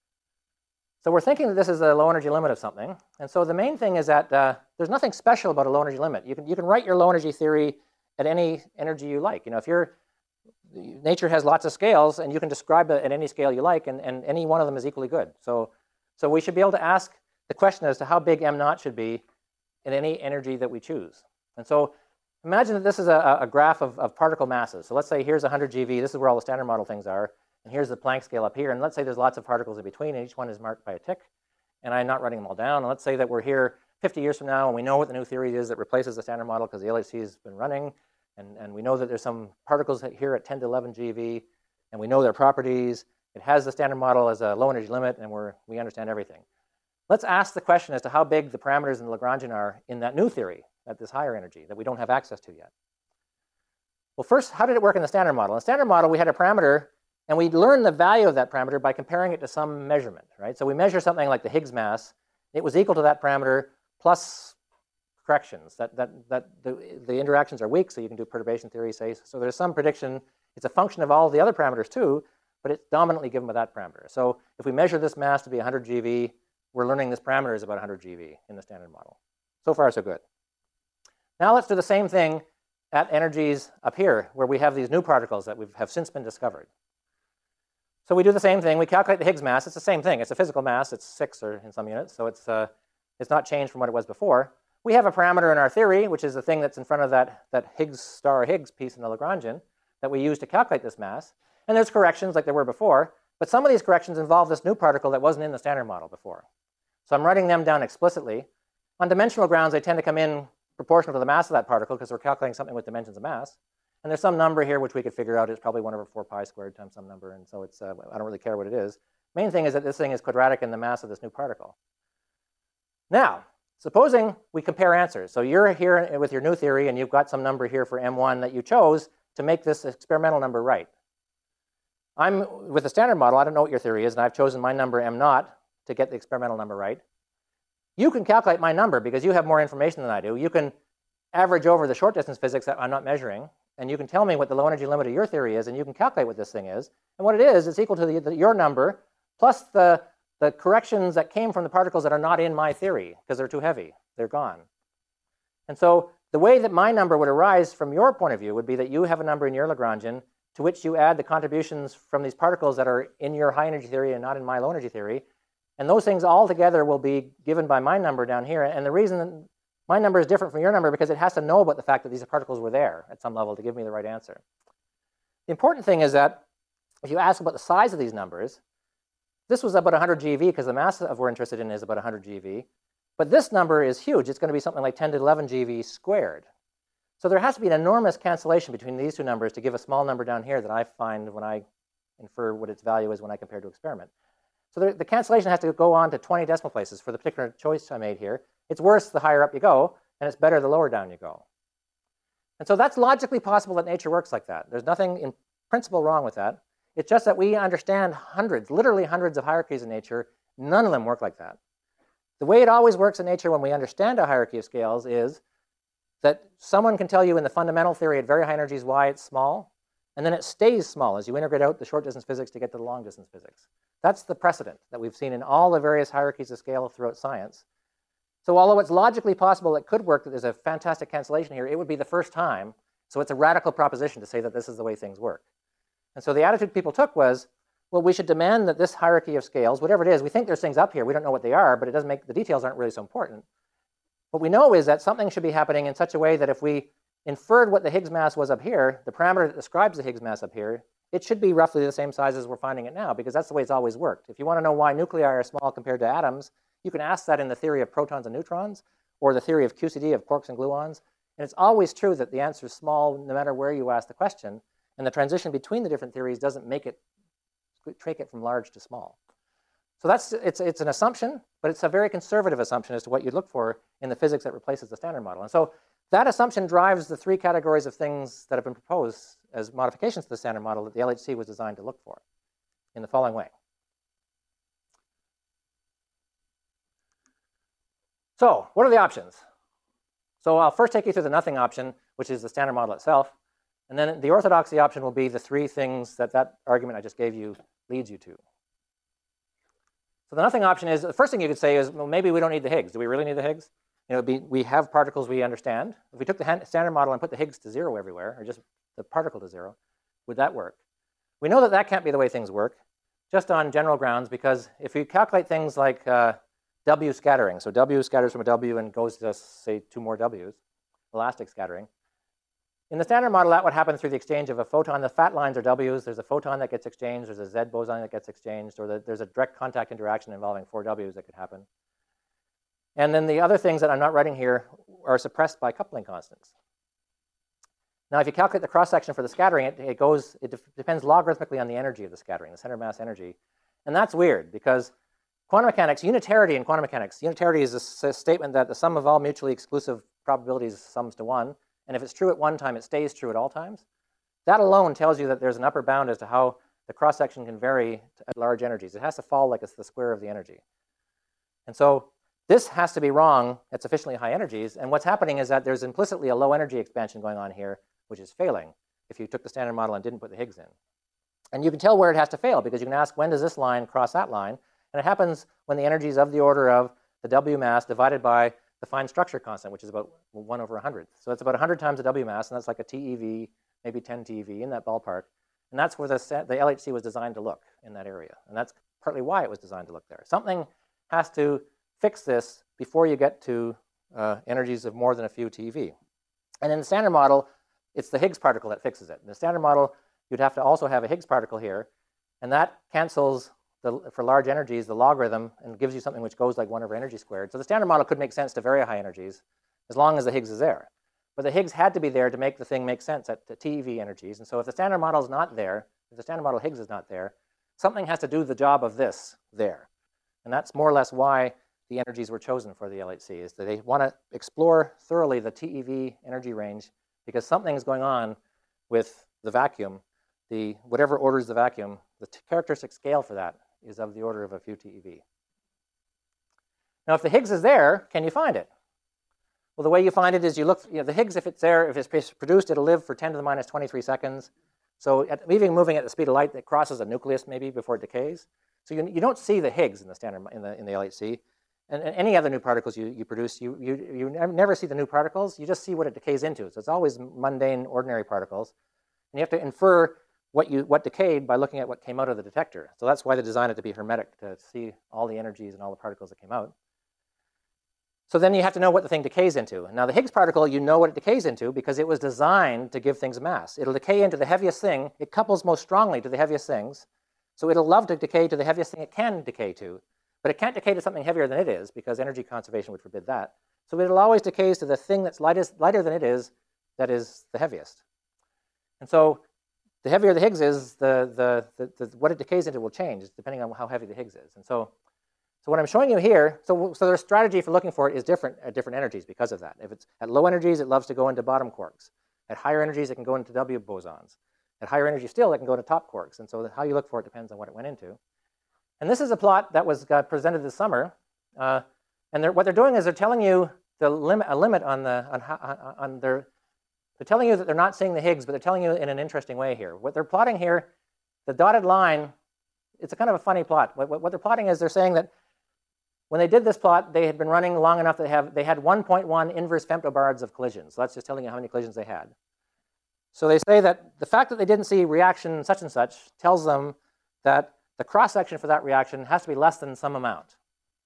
So we're thinking that this is a low energy limit of something. And so the main thing is that uh, there's nothing special about a low energy limit. You can, you can write your low energy theory at any energy you like. You know, if you're, nature has lots of scales, and you can describe it at any scale you like, and, and any one of them is equally good. So, so we should be able to ask the question as to how big m naught should be in any energy that we choose. And so imagine that this is a, a graph of, of particle masses. So let's say here's one hundred G eV. This is where all the Standard Model things are. And here's the Planck scale up here. And let's say there's lots of particles in between, and each one is marked by a tick. And I'm not writing them all down. And let's say that we're here fifty years from now, and we know what the new theory is that replaces the Standard Model because the L H C has been running. And, and we know that there's some particles here at ten to eleven G eV. And we know their properties. It has the Standard Model as a low energy limit, and we're, we understand everything. Let's ask the question as to how big the parameters in the Lagrangian are in that new theory at this higher energy that we don't have access to yet. Well, first, how did it work in the Standard Model? In the Standard Model, we had a parameter, and we learned the value of that parameter by comparing it to some measurement, right? So we measure something like the Higgs mass. It was equal to that parameter plus corrections. That, that, that the, the interactions are weak, so you can do perturbation theory, say. So there's some prediction. It's a function of all the other parameters too, but it's dominantly given by that parameter. So if we measure this mass to be one hundred G eV, we're learning this parameter is about one hundred G eV in the Standard Model. So far, so good. Now let's do the same thing at energies up here, where we have these new particles that we've, have since been discovered. So we do the same thing. We calculate the Higgs mass. It's the same thing. It's a physical mass. It's six or in some units, so it's, uh, it's not changed from what it was before. We have a parameter in our theory, which is the thing that's in front of that, that Higgs star Higgs piece in the Lagrangian that we use to calculate this mass. And there's corrections like there were before, but some of these corrections involve this new particle that wasn't in the Standard Model before. So I'm writing them down explicitly. On dimensional grounds, they tend to come in proportional to the mass of that particle because we're calculating something with dimensions of mass. And there's some number here which we could figure out is probably one over four pi squared times some number. And so it's, uh, I don't really care what it is. Main thing is that this thing is quadratic in the mass of this new particle. Now, supposing we compare answers. So you're here with your new theory, and you've got some number here for M one that you chose to make this experimental number right. I'm with the standard model. I don't know what your theory is, and I've chosen my number M naught to get the experimental number right. You can calculate my number because you have more information than I do. You can average over the short distance physics that I'm not measuring, and you can tell me what the low energy limit of your theory is, and you can calculate what this thing is. And what it is, it's equal to the, the, your number plus the, the corrections that came from the particles that are not in my theory because they're too heavy. They're gone. And so the way that my number would arise from your point of view would be that you have a number in your Lagrangian to which you add the contributions from these particles that are in your high energy theory and not in my low energy theory. And those things all together will be given by my number down here. And the reason that my number is different from your number because it has to know about the fact that these particles were there at some level to give me the right answer. The important thing is that if you ask about the size of these numbers, this was about one hundred G V because the mass that we're interested in is about one hundred G V. But this number is huge. It's going to be something like ten to the eleven G V squared. So there has to be an enormous cancellation between these two numbers to give a small number down here that I find when I infer what its value is when I compare to experiment. So the, the cancellation has to go on to twenty decimal places for the particular choice I made here. It's worse the higher up you go, and it's better the lower down you go. And so that's logically possible that nature works like that. There's nothing in principle wrong with that. It's just that we understand hundreds, literally hundreds of hierarchies in nature. None of them work like that. The way it always works in nature when we understand a hierarchy of scales is that someone can tell you in the fundamental theory at very high energies why it's small, and then it stays small as you integrate out the short distance physics to get to the long distance physics. That's the precedent that we've seen in all the various hierarchies of scale throughout science. So although it's logically possible it could work, that there's a fantastic cancellation here, it would be the first time. So it's a radical proposition to say that this is the way things work. And so the attitude people took was, well, we should demand that this hierarchy of scales, whatever it is, we think there's things up here, we don't know what they are, but it doesn't make, the details aren't really so important. What we know is that something should be happening in such a way that if we inferred what the Higgs mass was up here, the parameter that describes the Higgs mass up here, it should be roughly the same size as we're finding it now, because that's the way it's always worked. If you want to know why nuclei are small compared to atoms, you can ask that in the theory of protons and neutrons, or the theory of Q C D of quarks and gluons. And it's always true that the answer is small no matter where you ask the question. And the transition between the different theories doesn't make it, take it from large to small. So that's, it's, it's an assumption, but it's a very conservative assumption as to what you'd look for in the physics that replaces the standard model. And so that assumption drives the three categories of things that have been proposed as modifications to the standard model that the L H C was designed to look for in the following way. So what are the options? So I'll first take you through the nothing option, which is the standard model itself. And then the orthodoxy option will be the three things that that argument I just gave you leads you to. So the nothing option is, the first thing you could say is, well, maybe we don't need the Higgs. Do we really need the Higgs? You know, it'd be, we have particles we understand. If we took the standard model and put the Higgs to zero everywhere, or just the particle to zero, would that work? We know that that can't be the way things work, just on general grounds, because if you calculate things like uh, W scattering, so W scatters from a W and goes to, say, two more W's, elastic scattering. In the standard model, that would happen through the exchange of a photon. The fat lines are W's. There's a photon that gets exchanged. There's a Z boson that gets exchanged. Or the, there's a direct contact interaction involving four W's that could happen. And then the other things that I'm not writing here are suppressed by coupling constants. Now, if you calculate the cross-section for the scattering, it, it, goes, it de depends logarithmically on the energy of the scattering, the center mass energy. And that's weird, because quantum mechanics, unitarity in quantum mechanics, unitarity is a, a statement that the sum of all mutually exclusive probabilities sums to one. And if it's true at one time, it stays true at all times. That alone tells you that there's an upper bound as to how the cross-section can vary at large energies. It has to fall like it's the square of the energy. And so this has to be wrong at sufficiently high energies. And what's happening is that there's implicitly a low energy expansion going on here, which is failing if you took the standard model and didn't put the Higgs in. And you can tell where it has to fail, because you can ask, when does this line cross that line? And it happens when the energy is of the order of the W mass divided by the fine structure constant, which is about one over one hundred. So it's about one hundred times the W mass, and that's like a T E V, maybe ten T E V, in that ballpark. And that's where the, the L H C was designed to look, in that area. And that's partly why it was designed to look there. Something has to fix this before you get to uh, energies of more than a few T E V. And in the standard model, it's the Higgs particle that fixes it. In the standard model, you'd have to also have a Higgs particle here, and that cancels the, for large energies, the logarithm, and gives you something which goes like one over energy squared. So the Standard Model could make sense to very high energies as long as the Higgs is there. But the Higgs had to be there to make the thing make sense at the T eV energies. And so if the Standard Model is not there, if the Standard Model Higgs is not there, something has to do the job of this there. And that's more or less why the energies were chosen for the L H C, is that they want to explore thoroughly the T eV energy range because something is going on with the vacuum. The, whatever orders the vacuum, the characteristic scale for that is of the order of a few T eV. Now, if the Higgs is there, can you find it? Well, the way you find it is you look, you know, the Higgs, if it's there, if it's produced, it'll live for ten to the minus twenty-three seconds. So at, even moving at the speed of light, it crosses a nucleus maybe before it decays. So you, you don't see the Higgs in the standard in the in the L H C, and, and any other new particles you, you produce, you you you never see the new particles. You just see what it decays into. So it's always mundane, ordinary particles, and you have to infer what you what decayed by looking at what came out of the detector. So that's why they designed it to be hermetic, to see all the energies and all the particles that came out. So then you have to know what the thing decays into. Now the Higgs particle, you know what it decays into because it was designed to give things a mass. It'll decay into the heaviest thing. It couples most strongly to the heaviest things. So it'll love to decay to the heaviest thing it can decay to. But it can't decay to something heavier than it is because energy conservation would forbid that. So it'll always decay to the thing that's lightest, lighter than it is that is the heaviest. And so the heavier the Higgs is, the, the, the, the, what it decays into will change depending on how heavy the Higgs is. And so So what I'm showing you here, so, so their strategy for looking for it is different at different energies because of that. If it's at low energies, it loves to go into bottom quarks. At higher energies, it can go into W bosons. At higher energy still, it can go to top quarks. And so how you look for it depends on what it went into. And this is a plot that was uh, presented this summer. Uh, and they're, what they're doing is they're telling you the limit, a limit on the on, on, on their. They're telling you that they're not seeing the Higgs, but they're telling you in an interesting way here. What they're plotting here, the dotted line, it's a kind of a funny plot. What, what, what they're plotting is they're saying that when they did this plot, they had been running long enough that they, have, they had one point one inverse femtobards of collisions. So that's just telling you how many collisions they had. So they say that the fact that they didn't see reaction such and such tells them that the cross-section for that reaction has to be less than some amount.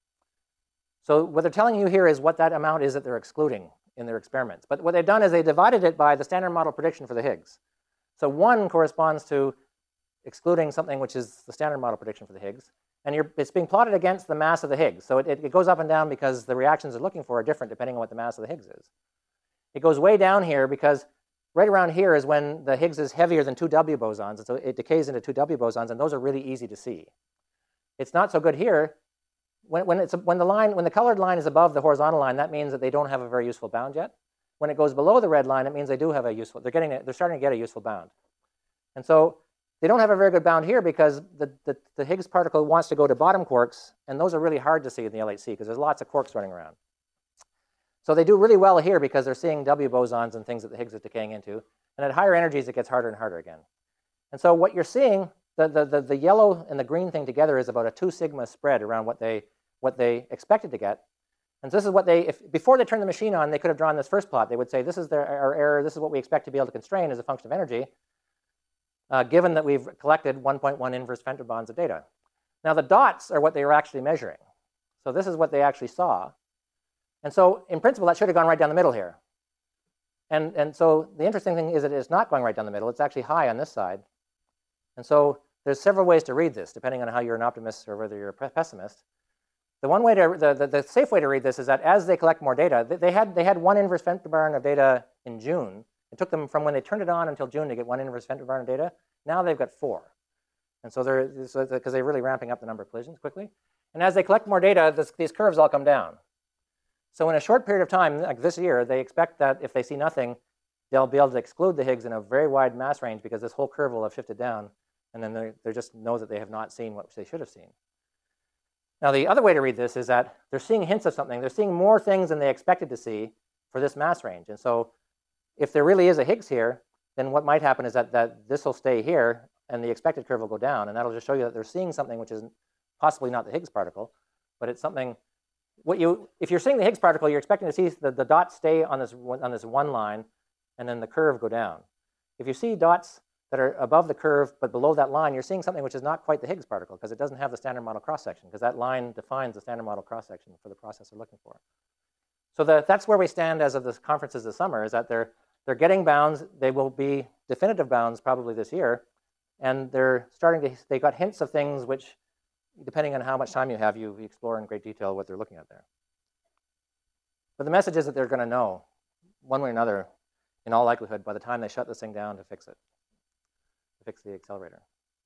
So what they're telling you here is what that amount is that they're excluding in their experiments. But what they've done is they divided it by the standard model prediction for the Higgs. So one corresponds to excluding something which is the standard model prediction for the Higgs. And you're, it's being plotted against the mass of the Higgs. So it, it, it goes up and down because the reactions they're looking for are different depending on what the mass of the Higgs is. It goes way down here because right around here is when the Higgs is heavier than two W bosons. And so it decays into two W bosons, and those are really easy to see. It's not so good here. When, when, it's, when, the line, when the colored line is above the horizontal line, that means that they don't have a very useful bound yet. When it goes below the red line, it means they do have a useful, they're, getting a, they're starting to get a useful bound. And so they don't have a very good bound here because the, the, the Higgs particle wants to go to bottom quarks, and those are really hard to see in the L H C because there's lots of quarks running around. So they do really well here because they're seeing W bosons and things that the Higgs is decaying into. And at higher energies, it gets harder and harder again. And so what you're seeing, the, the, the, the yellow and the green thing together is about a two sigma spread around what they, what they expected to get. And so this is what they, if, before they turned the machine on, they could have drawn this first plot. They would say, this is their, our error. This is what we expect to be able to constrain as a function of energy. Uh, given that we've collected one point one inverse femtobonds of data. Now the dots are what they were actually measuring. So this is what they actually saw. And so in principle, that should have gone right down the middle here. And, and so the interesting thing is that it's not going right down the middle. It's actually high on this side. And so there's several ways to read this, depending on how you're an optimist or whether you're a pessimist. The one way to, the, the, the safe way to read this is that as they collect more data, they had, they had one inverse femtobarn of data in June. It took them from when they turned it on until June to get one inverse femtobarn of data. Now they've got four. And so they're, because so they're really ramping up the number of collisions quickly. And as they collect more data, this, these curves all come down. So in a short period of time, like this year, they expect that if they see nothing, they'll be able to exclude the Higgs in a very wide mass range because this whole curve will have shifted down. And then they, they just know that they have not seen what they should have seen. Now the other way to read this is that they're seeing hints of something. They're seeing more things than they expected to see for this mass range. And so if there really is a Higgs here, then what might happen is that, that this will stay here and the expected curve will go down. And that'll just show you that they're seeing something which is possibly not the Higgs particle, but it's something, what you, if you're seeing the Higgs particle, you're expecting to see the, the dots stay on this, on this one line and then the curve go down. If you see dots that are above the curve but below that line, you're seeing something which is not quite the Higgs particle because it doesn't have the standard model cross-section because that line defines the standard model cross-section for the process they're looking for. So the, that's where we stand as of the conferences this summer, is that they're They're getting bounds. They will be definitive bounds probably this year. And they're starting to, they got hints of things which depending on how much time you have, you explore in great detail what they're looking at there. But the message is that they're going to know, one way or another, in all likelihood, by the time they shut this thing down to fix it, to fix the accelerator.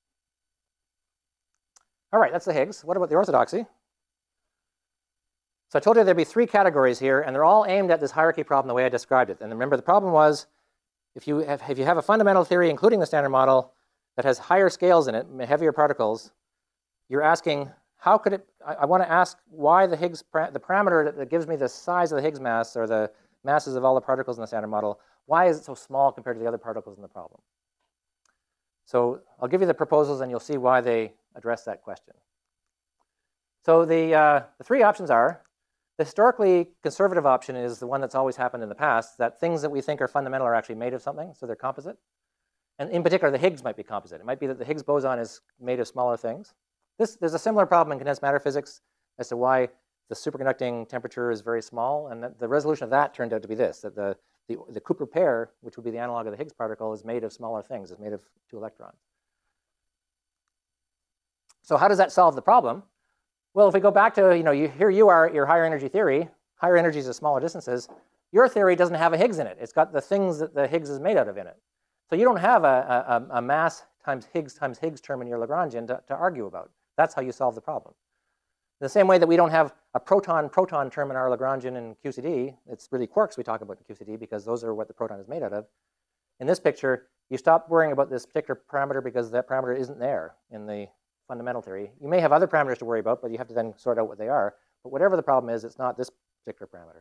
All right, that's the Higgs. What about the orthodoxy? So I told you there'd be three categories here, and they're all aimed at this hierarchy problem the way I described it. And remember, the problem was, if you have, if you have a fundamental theory, including the Standard Model, that has higher scales in it, heavier particles, you're asking, how could it, I, I want to ask why the Higgs, the parameter that, that gives me the size of the Higgs mass, or the masses of all the particles in the Standard Model, why is it so small compared to the other particles in the problem? So I'll give you the proposals, and you'll see why they address that question. So the, uh, the three options are, the historically conservative option is the one that's always happened in the past, that things that we think are fundamental are actually made of something, so they're composite. And in particular, the Higgs might be composite. It might be that the Higgs boson is made of smaller things. This, there's a similar problem in condensed matter physics as to why the superconducting temperature is very small, and that the resolution of that turned out to be this, that the, the, the Cooper pair, which would be the analog of the Higgs particle, is made of smaller things. It's made of two electrons. So how does that solve the problem? Well, if we go back to, you know, you, here you are, your higher energy theory, higher energies at smaller distances, your theory doesn't have a Higgs in it. It's got the things that the Higgs is made out of in it. So you don't have a, a, a mass times Higgs times Higgs term in your Lagrangian to, to argue about. That's how you solve the problem. The same way that we don't have a proton-proton term in our Lagrangian in Q C D, it's really quarks we talk about in Q C D because those are what the proton is made out of. In this picture, you stop worrying about this particular parameter because that parameter isn't there in the fundamental theory. You may have other parameters to worry about, but you have to then sort out what they are. But whatever the problem is, it's not this particular parameter.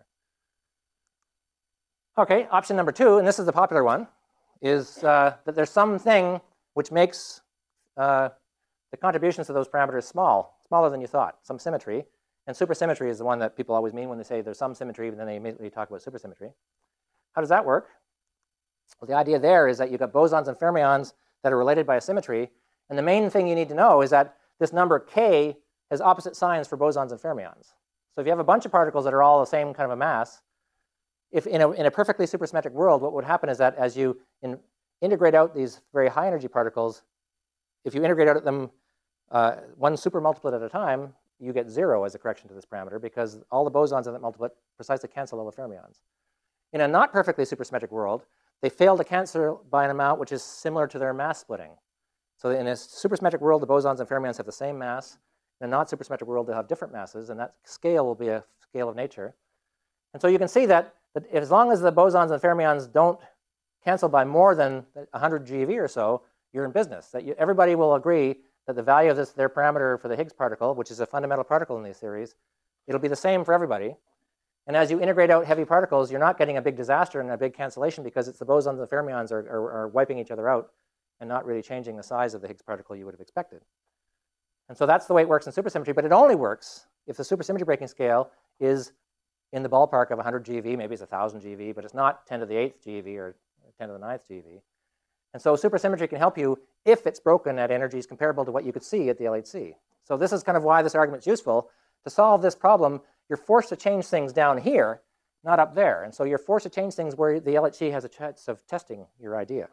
Okay, option number two, and this is the popular one, is uh, that there's something which makes uh, the contributions to those parameters small, smaller than you thought, some symmetry. And supersymmetry is the one that people always mean when they say there's some symmetry, and then they immediately talk about supersymmetry. How does that work? Well, the idea there is that you've got bosons and fermions that are related by a symmetry. And the main thing you need to know is that this number k has opposite signs for bosons and fermions. So if you have a bunch of particles that are all the same kind of a mass, if in a, in a perfectly supersymmetric world, what would happen is that as you in, integrate out these very high energy particles, if you integrate out them uh, one supermultiplet at a time, you get zero as a correction to this parameter because all the bosons in that multiplet precisely cancel all the fermions. In a not perfectly supersymmetric world, they fail to cancel by an amount which is similar to their mass splitting. So in a supersymmetric world, the bosons and fermions have the same mass. In a not supersymmetric world, they'll have different masses, and that scale will be a scale of nature. And so you can see that, that as long as the bosons and fermions don't cancel by more than one hundred GeV or so, you're in business. That you, everybody will agree that the value of this, their parameter for the Higgs particle, which is a fundamental particle in these series, it'll be the same for everybody. And as you integrate out heavy particles, you're not getting a big disaster and a big cancellation because it's the bosons and the fermions are, are, are wiping each other out and not really changing the size of the Higgs particle you would have expected. And so that's the way it works in supersymmetry, but it only works if the supersymmetry breaking scale is in the ballpark of one hundred GeV, maybe it's one thousand GeV, but it's not ten to the eighth GeV or ten to the ninth GeV. And so supersymmetry can help you if it's broken at energies comparable to what you could see at the L H C. So this is kind of why this argument is useful. To solve this problem, you're forced to change things down here, not up there. And so you're forced to change things where the L H C has a chance of testing your idea.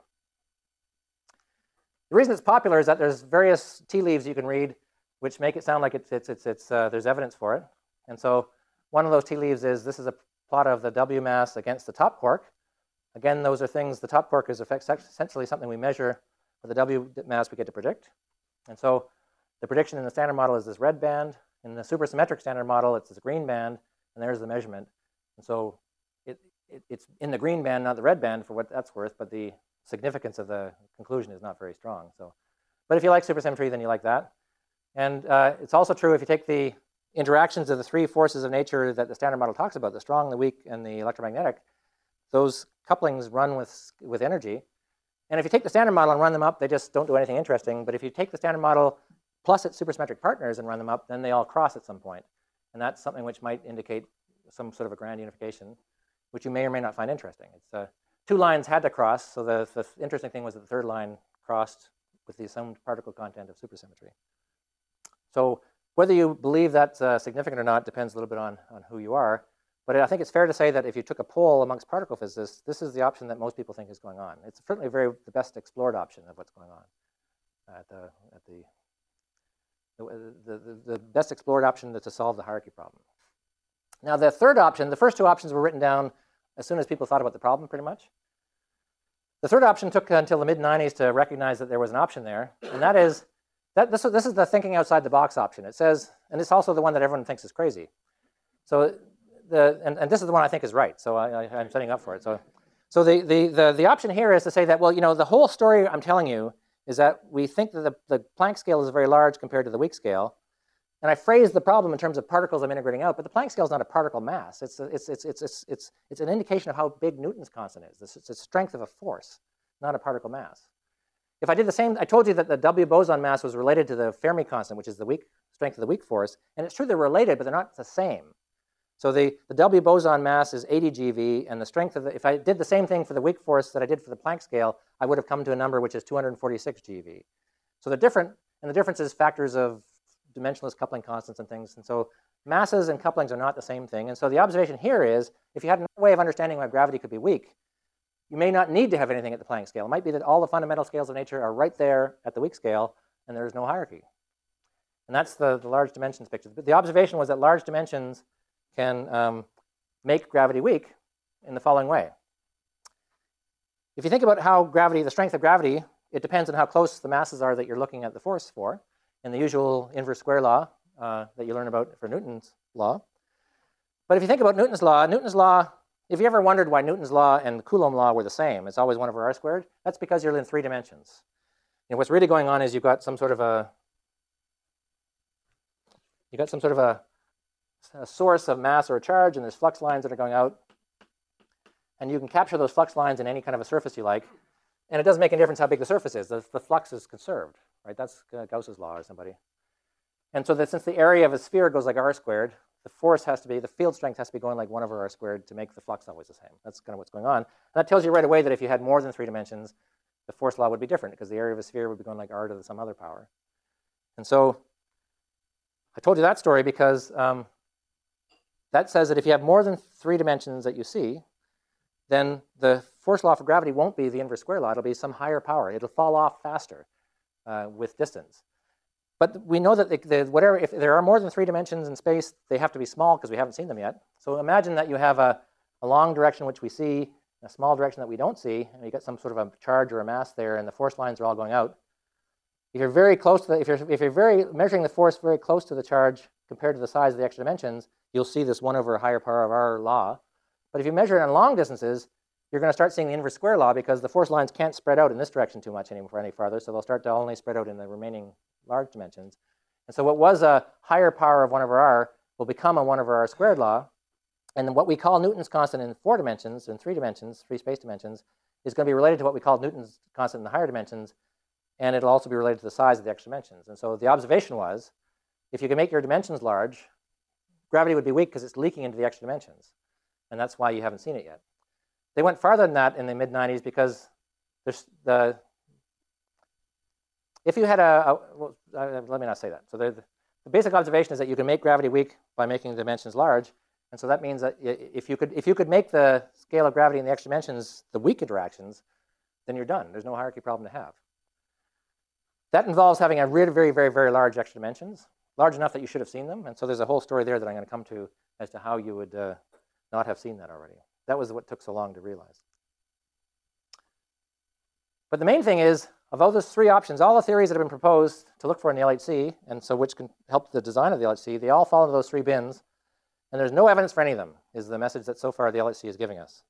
The reason it's popular is that there's various tea leaves you can read which make it sound like it's, it's, it's, it's, uh, there's evidence for it. And so one of those tea leaves is this is a plot of the W mass against the top quark. Again, those are things, the top quark is essentially something we measure with the W mass we get to predict. And so the prediction in the Standard Model is this red band. In the supersymmetric Standard Model, it's this green band, and there's the measurement. And so it, it, it's in the green band, not the red band, for what that's worth, but the significance of the conclusion is not very strong. So, but if you like supersymmetry, then you like that. And uh, it's also true if you take the interactions of the three forces of nature that the Standard Model talks about, the strong, the weak, and the electromagnetic, those couplings run with, with energy. And if you take the Standard Model and run them up, they just don't do anything interesting. But if you take the Standard Model plus its supersymmetric partners and run them up, then they all cross at some point. And that's something which might indicate some sort of a grand unification, which you may or may not find interesting. It's, uh, two lines had to cross, so the, the interesting thing was that the third line crossed with the assumed particle content of supersymmetry. So whether you believe that's uh, significant or not depends a little bit on, on who you are. But I think it's fair to say that if you took a poll amongst particle physicists, this is the option that most people think is going on. It's certainly very the best explored option of what's going on at the, at the the, the, the best explored option to solve the hierarchy problem. Now, the third option, the first two options were written down as soon as people thought about the problem, pretty much. The third option took until the mid nineties to recognize that there was an option there, and that is, that this, this is the thinking outside the box option. It says, and it's also the one that everyone thinks is crazy. So, the, and, and this is the one I think is right, so I, I, I'm setting up for it. So, so the, the, the, the option here is to say that, well, you know, the whole story I'm telling you is that we think that the, the Planck scale is very large compared to the weak scale. And I phrased the problem in terms of particles I'm integrating out, but the Planck scale is not a particle mass. It's, a, it's, it's, it's, it's, it's, it's an indication of how big Newton's constant is. It's, it's the strength of a force, not a particle mass. If I did the same, I told you that the W boson mass was related to the Fermi constant, which is the weak strength of the weak force. And it's true they're related, but they're not the same. So the, the W boson mass is eighty G V, and the strength of the, if I did the same thing for the weak force that I did for the Planck scale, I would have come to a number which is two hundred forty-six G V. So they're different, and the difference is factors of dimensionless coupling constants and things. And so masses and couplings are not the same thing. And so the observation here is, if you had another way of understanding why gravity could be weak, you may not need to have anything at the Planck scale. It might be that all the fundamental scales of nature are right there at the weak scale, and there's no hierarchy. And that's the, the large dimensions picture. But the observation was that large dimensions can um, make gravity weak in the following way. If you think about how gravity, the strength of gravity, it depends on how close the masses are that you're looking at the force for, in the usual inverse square law uh, that you learn about for Newton's law. But if you think about Newton's law, Newton's law, if you ever wondered why Newton's law and Coulomb law were the same, it's always one over r squared, that's because you're in three dimensions. And what's really going on is you've got some sort of a, you've got some sort of a, a source of mass or a charge, and there's flux lines that are going out. And you can capture those flux lines in any kind of a surface you like. And it doesn't make any difference how big the surface is. The, the flux is conserved, right? That's uh, Gauss's law or somebody. And so that since the area of a sphere goes like r squared, the force has to be, the field strength has to be going like one over r squared to make the flux always the same. That's kind of what's going on. And that tells you right away that if you had more than three dimensions, the force law would be different because the area of a sphere would be going like r to some other power. And so I told you that story because um, that says that if you have more than three dimensions that you see, then the force law for gravity won't be the inverse square law. It'll be some higher power. It'll fall off faster uh, with distance. But we know that the, the, whatever, if there are more than three dimensions in space, they have to be small because we haven't seen them yet. So imagine that you have a, a long direction which we see, a small direction that we don't see, and you get some sort of a charge or a mass there, and the force lines are all going out. If you're very close to the, if you're, if you're very measuring the force very close to the charge compared to the size of the extra dimensions, you'll see this one over a higher power of r law. But if you measure it on long distances, you're going to start seeing the inverse square law because the force lines can't spread out in this direction too much anymore any farther, so they'll start to only spread out in the remaining large dimensions. And so what was a higher power of one over r will become a one over r squared law. And then what we call Newton's constant in four dimensions, in three dimensions, free space dimensions, is going to be related to what we call Newton's constant in the higher dimensions, and it'll also be related to the size of the extra dimensions. And so the observation was, if you can make your dimensions large, gravity would be weak because it's leaking into the extra dimensions. And that's why you haven't seen it yet. They went farther than that in the mid nineties because there's the, if you had a, a well, uh, let me not say that. So the, the basic observation is that you can make gravity weak by making the dimensions large. And so that means that if you could, if you could make the scale of gravity in the extra dimensions the weak interactions, then you're done. There's no hierarchy problem to have. That involves having a really very, very, very large extra dimensions, large enough that you should have seen them. And so there's a whole story there that I'm going to come to as to how you would uh, not have seen that already. That was what took so long to realize. But the main thing is, of all those three options, all the theories that have been proposed to look for in the L H C, and so which can help the design of the L H C, they all fall into those three bins. And there's no evidence for any of them, is the message that so far the L H C is giving us.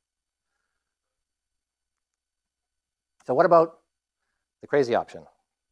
So what about the crazy option?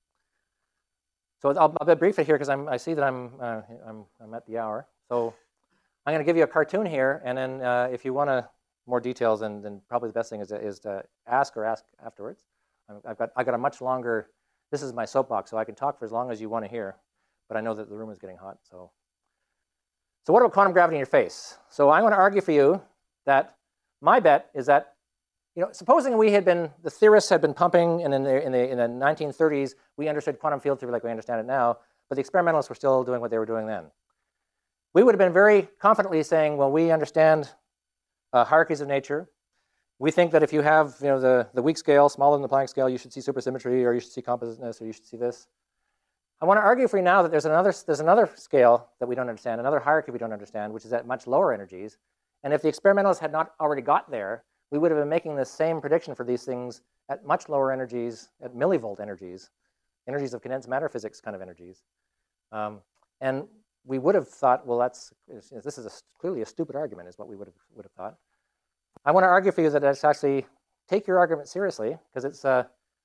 So I'll, I'll be brief it here because I see that I'm, uh, I'm, I'm at the hour. So I'm going to give you a cartoon here, and then uh, if you want to more details, then, then probably the best thing is to, is to ask or ask afterwards. I've got, I've got a much longer, this is my soapbox, so I can talk for as long as you want to hear, but I know that the room is getting hot. So, so what about quantum gravity in your face? So I want to argue for you that my bet is that, you know, supposing we had been, the theorists had been pumping, and in the, in the, in the nineteen thirties, we understood quantum field theory like we understand it now, but the experimentalists were still doing what they were doing then. We would have been very confidently saying, well, we understand uh, hierarchies of nature. We think that if you have, you know, the, the weak scale smaller than the Planck scale, you should see supersymmetry, or you should see compositeness, or you should see this. I want to argue for you now that there's another, there's another scale that we don't understand, another hierarchy we don't understand, which is at much lower energies. And if the experimentalists had not already got there, we would have been making the same prediction for these things at much lower energies, at millivolt energies, energies of condensed matter physics kind of energies. Um, and we would have thought, well, that's, this is a, clearly a stupid argument, is what we would have, would have thought. I want to argue for you that it's actually, take your argument seriously, because it's, uh,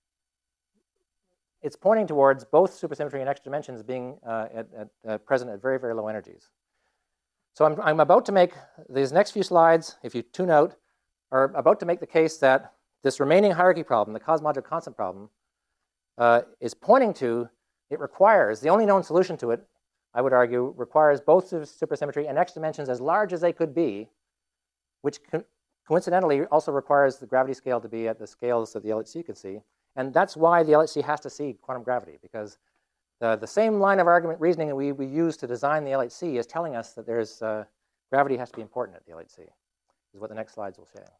it's pointing towards both supersymmetry and extra dimensions being uh, at, at, uh, present at very, very low energies. So I'm, I'm about to make, these next few slides, if you tune out, are about to make the case that this remaining hierarchy problem, the cosmological constant problem, uh, is pointing to, it requires, the only known solution to it, I would argue, requires both supersymmetry and extra dimensions as large as they could be, which co coincidentally also requires the gravity scale to be at the scales that the L H C can see. And that's why the L H C has to see quantum gravity, because the, the same line of argument reasoning that we, we use to design the L H C is telling us that there's, uh, gravity has to be important at the L H C, is what the next slides will show.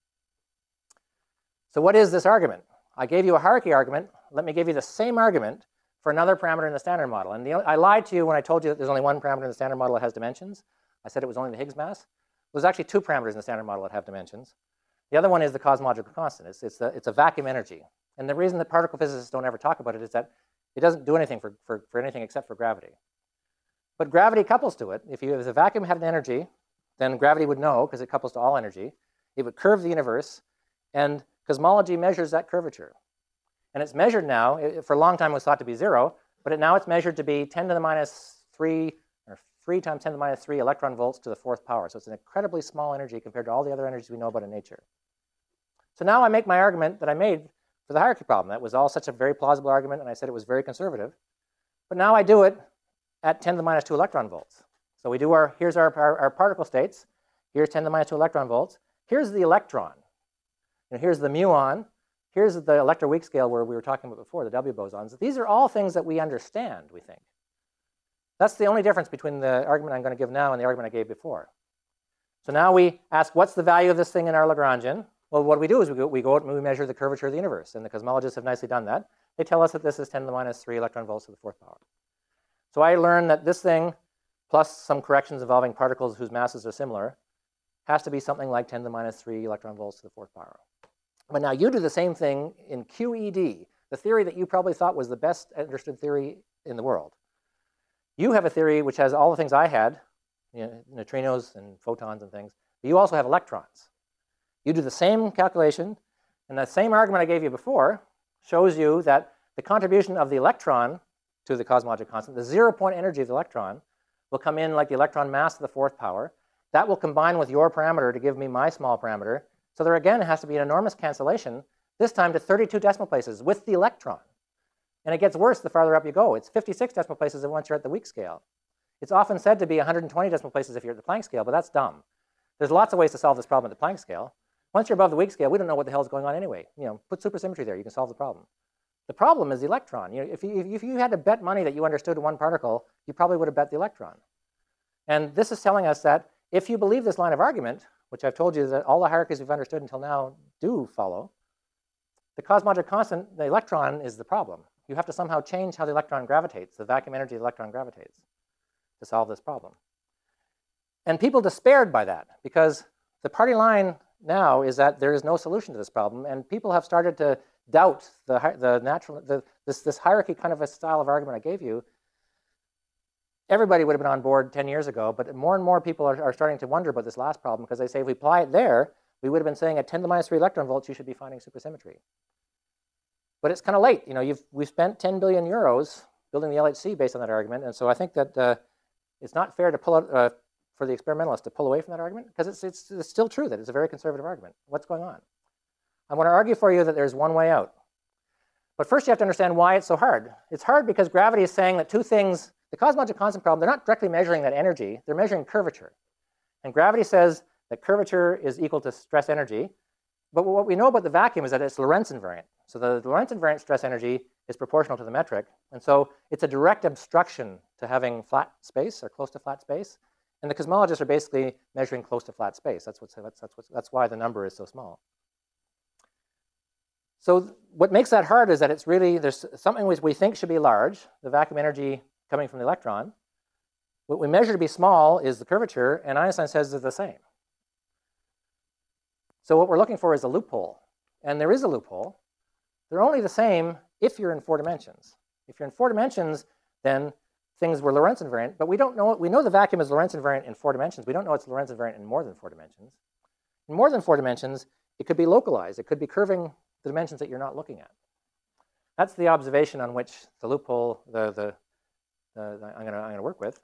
So what is this argument? I gave you a hierarchy argument. Let me give you the same argument for another parameter in the standard model. And the, I lied to you when I told you that there's only one parameter in the standard model that has dimensions. I said it was only the Higgs mass. There's actually two parameters in the standard model that have dimensions. The other one is the cosmological constant. It's, it's, a, it's a vacuum energy. And the reason that particle physicists don't ever talk about it is that it doesn't do anything for, for, for anything except for gravity. But gravity couples to it. If, you, if the vacuum had an energy, then gravity would know, because it couples to all energy. It would curve the universe, and cosmology measures that curvature. And it's measured now, it, for a long time it was thought to be zero, but it, now it's measured to be ten to the minus three, or three times ten to the minus three electron volts to the fourth power. So it's an incredibly small energy compared to all the other energies we know about in nature. So now I make my argument that I made for the hierarchy problem. That was all such a very plausible argument, and I said it was very conservative. But now I do it at ten to the minus two electron volts. So we do our, here's our, our, our particle states. Here's ten to the minus two electron volts. Here's the electron. And here's the muon. Here's the electroweak scale where we were talking about before, the W bosons. These are all things that we understand, we think. That's the only difference between the argument I'm going to give now and the argument I gave before. So now we ask, what's the value of this thing in our Lagrangian? Well, what we do is we go, we go out and we measure the curvature of the universe. And the cosmologists have nicely done that. They tell us that this is ten to the minus three electron volts to the fourth power. So I learned that this thing, plus some corrections involving particles whose masses are similar, has to be something like ten to the minus three electron volts to the fourth power. But now you do the same thing in Q E D, the theory that you probably thought was the best understood theory in the world. You have a theory which has all the things I had, you know, neutrinos and photons and things, but you also have electrons. You do the same calculation, and the same argument I gave you before shows you that the contribution of the electron to the cosmological constant, the zero-point energy of the electron, will come in like the electron mass to the fourth power. That will combine with your parameter to give me my small parameter. So there again has to be an enormous cancellation, this time to thirty-two decimal places with the electron. And it gets worse the farther up you go. It's fifty-six decimal places once you're at the weak scale. It's often said to be one hundred twenty decimal places if you're at the Planck scale, but that's dumb. There's lots of ways to solve this problem at the Planck scale. Once you're above the weak scale, we don't know what the hell is going on anyway. You know, put supersymmetry there, you can solve the problem. The problem is the electron. You know, if, you, if you had to bet money that you understood one particle, you probably would have bet the electron. And this is telling us that if you believe this line of argument, which I've told you that all the hierarchies we've understood until now do follow, the cosmological constant, the electron, is the problem. You have to somehow change how the electron gravitates, the vacuum energy of the electron gravitates, to solve this problem. And people despaired by that, because the party line now is that there is no solution to this problem, and people have started to doubt the, the natural, the, this, this hierarchy kind of a style of argument I gave you. Everybody would have been on board ten years ago, but more and more people are, are starting to wonder about this last problem, because they say if we apply it there, we would have been saying at ten to the minus three electron volts, you should be finding supersymmetry. But it's kind of late. You know, you've, we've spent ten billion euros building the L H C based on that argument, and so I think that uh, it's not fair to pull out, uh, for the experimentalists to pull away from that argument, because it's, it's, it's still true that it's a very conservative argument. What's going on? I want to argue for you that there's one way out. But first you have to understand why it's so hard. It's hard because gravity is saying that two things, the cosmological constant problem, they're not directly measuring that energy, they're measuring curvature. And gravity says that curvature is equal to stress energy. But what we know about the vacuum is that it's Lorentz invariant. So the Lorentz invariant stress energy is proportional to the metric. And so it's a direct obstruction to having flat space or close to flat space. And the cosmologists are basically measuring close to flat space. That's, what's, that's, that's, what's, that's why the number is so small. So what makes that hard is that it's really, there's something which we think should be large, the vacuum energy coming from the electron. What we measure to be small is the curvature, and Einstein says they're the same. So what we're looking for is a loophole, and there is a loophole. They're only the same if you're in four dimensions. If you're in four dimensions, then things were Lorentz invariant, but we don't know, we know the vacuum is Lorentz invariant in four dimensions. We don't know it's Lorentz invariant in more than four dimensions. In more than four dimensions, it could be localized. It could be curving the dimensions that you're not looking at. That's the observation on which the loophole, the, the, the, the I'm going to I'm gonna work with.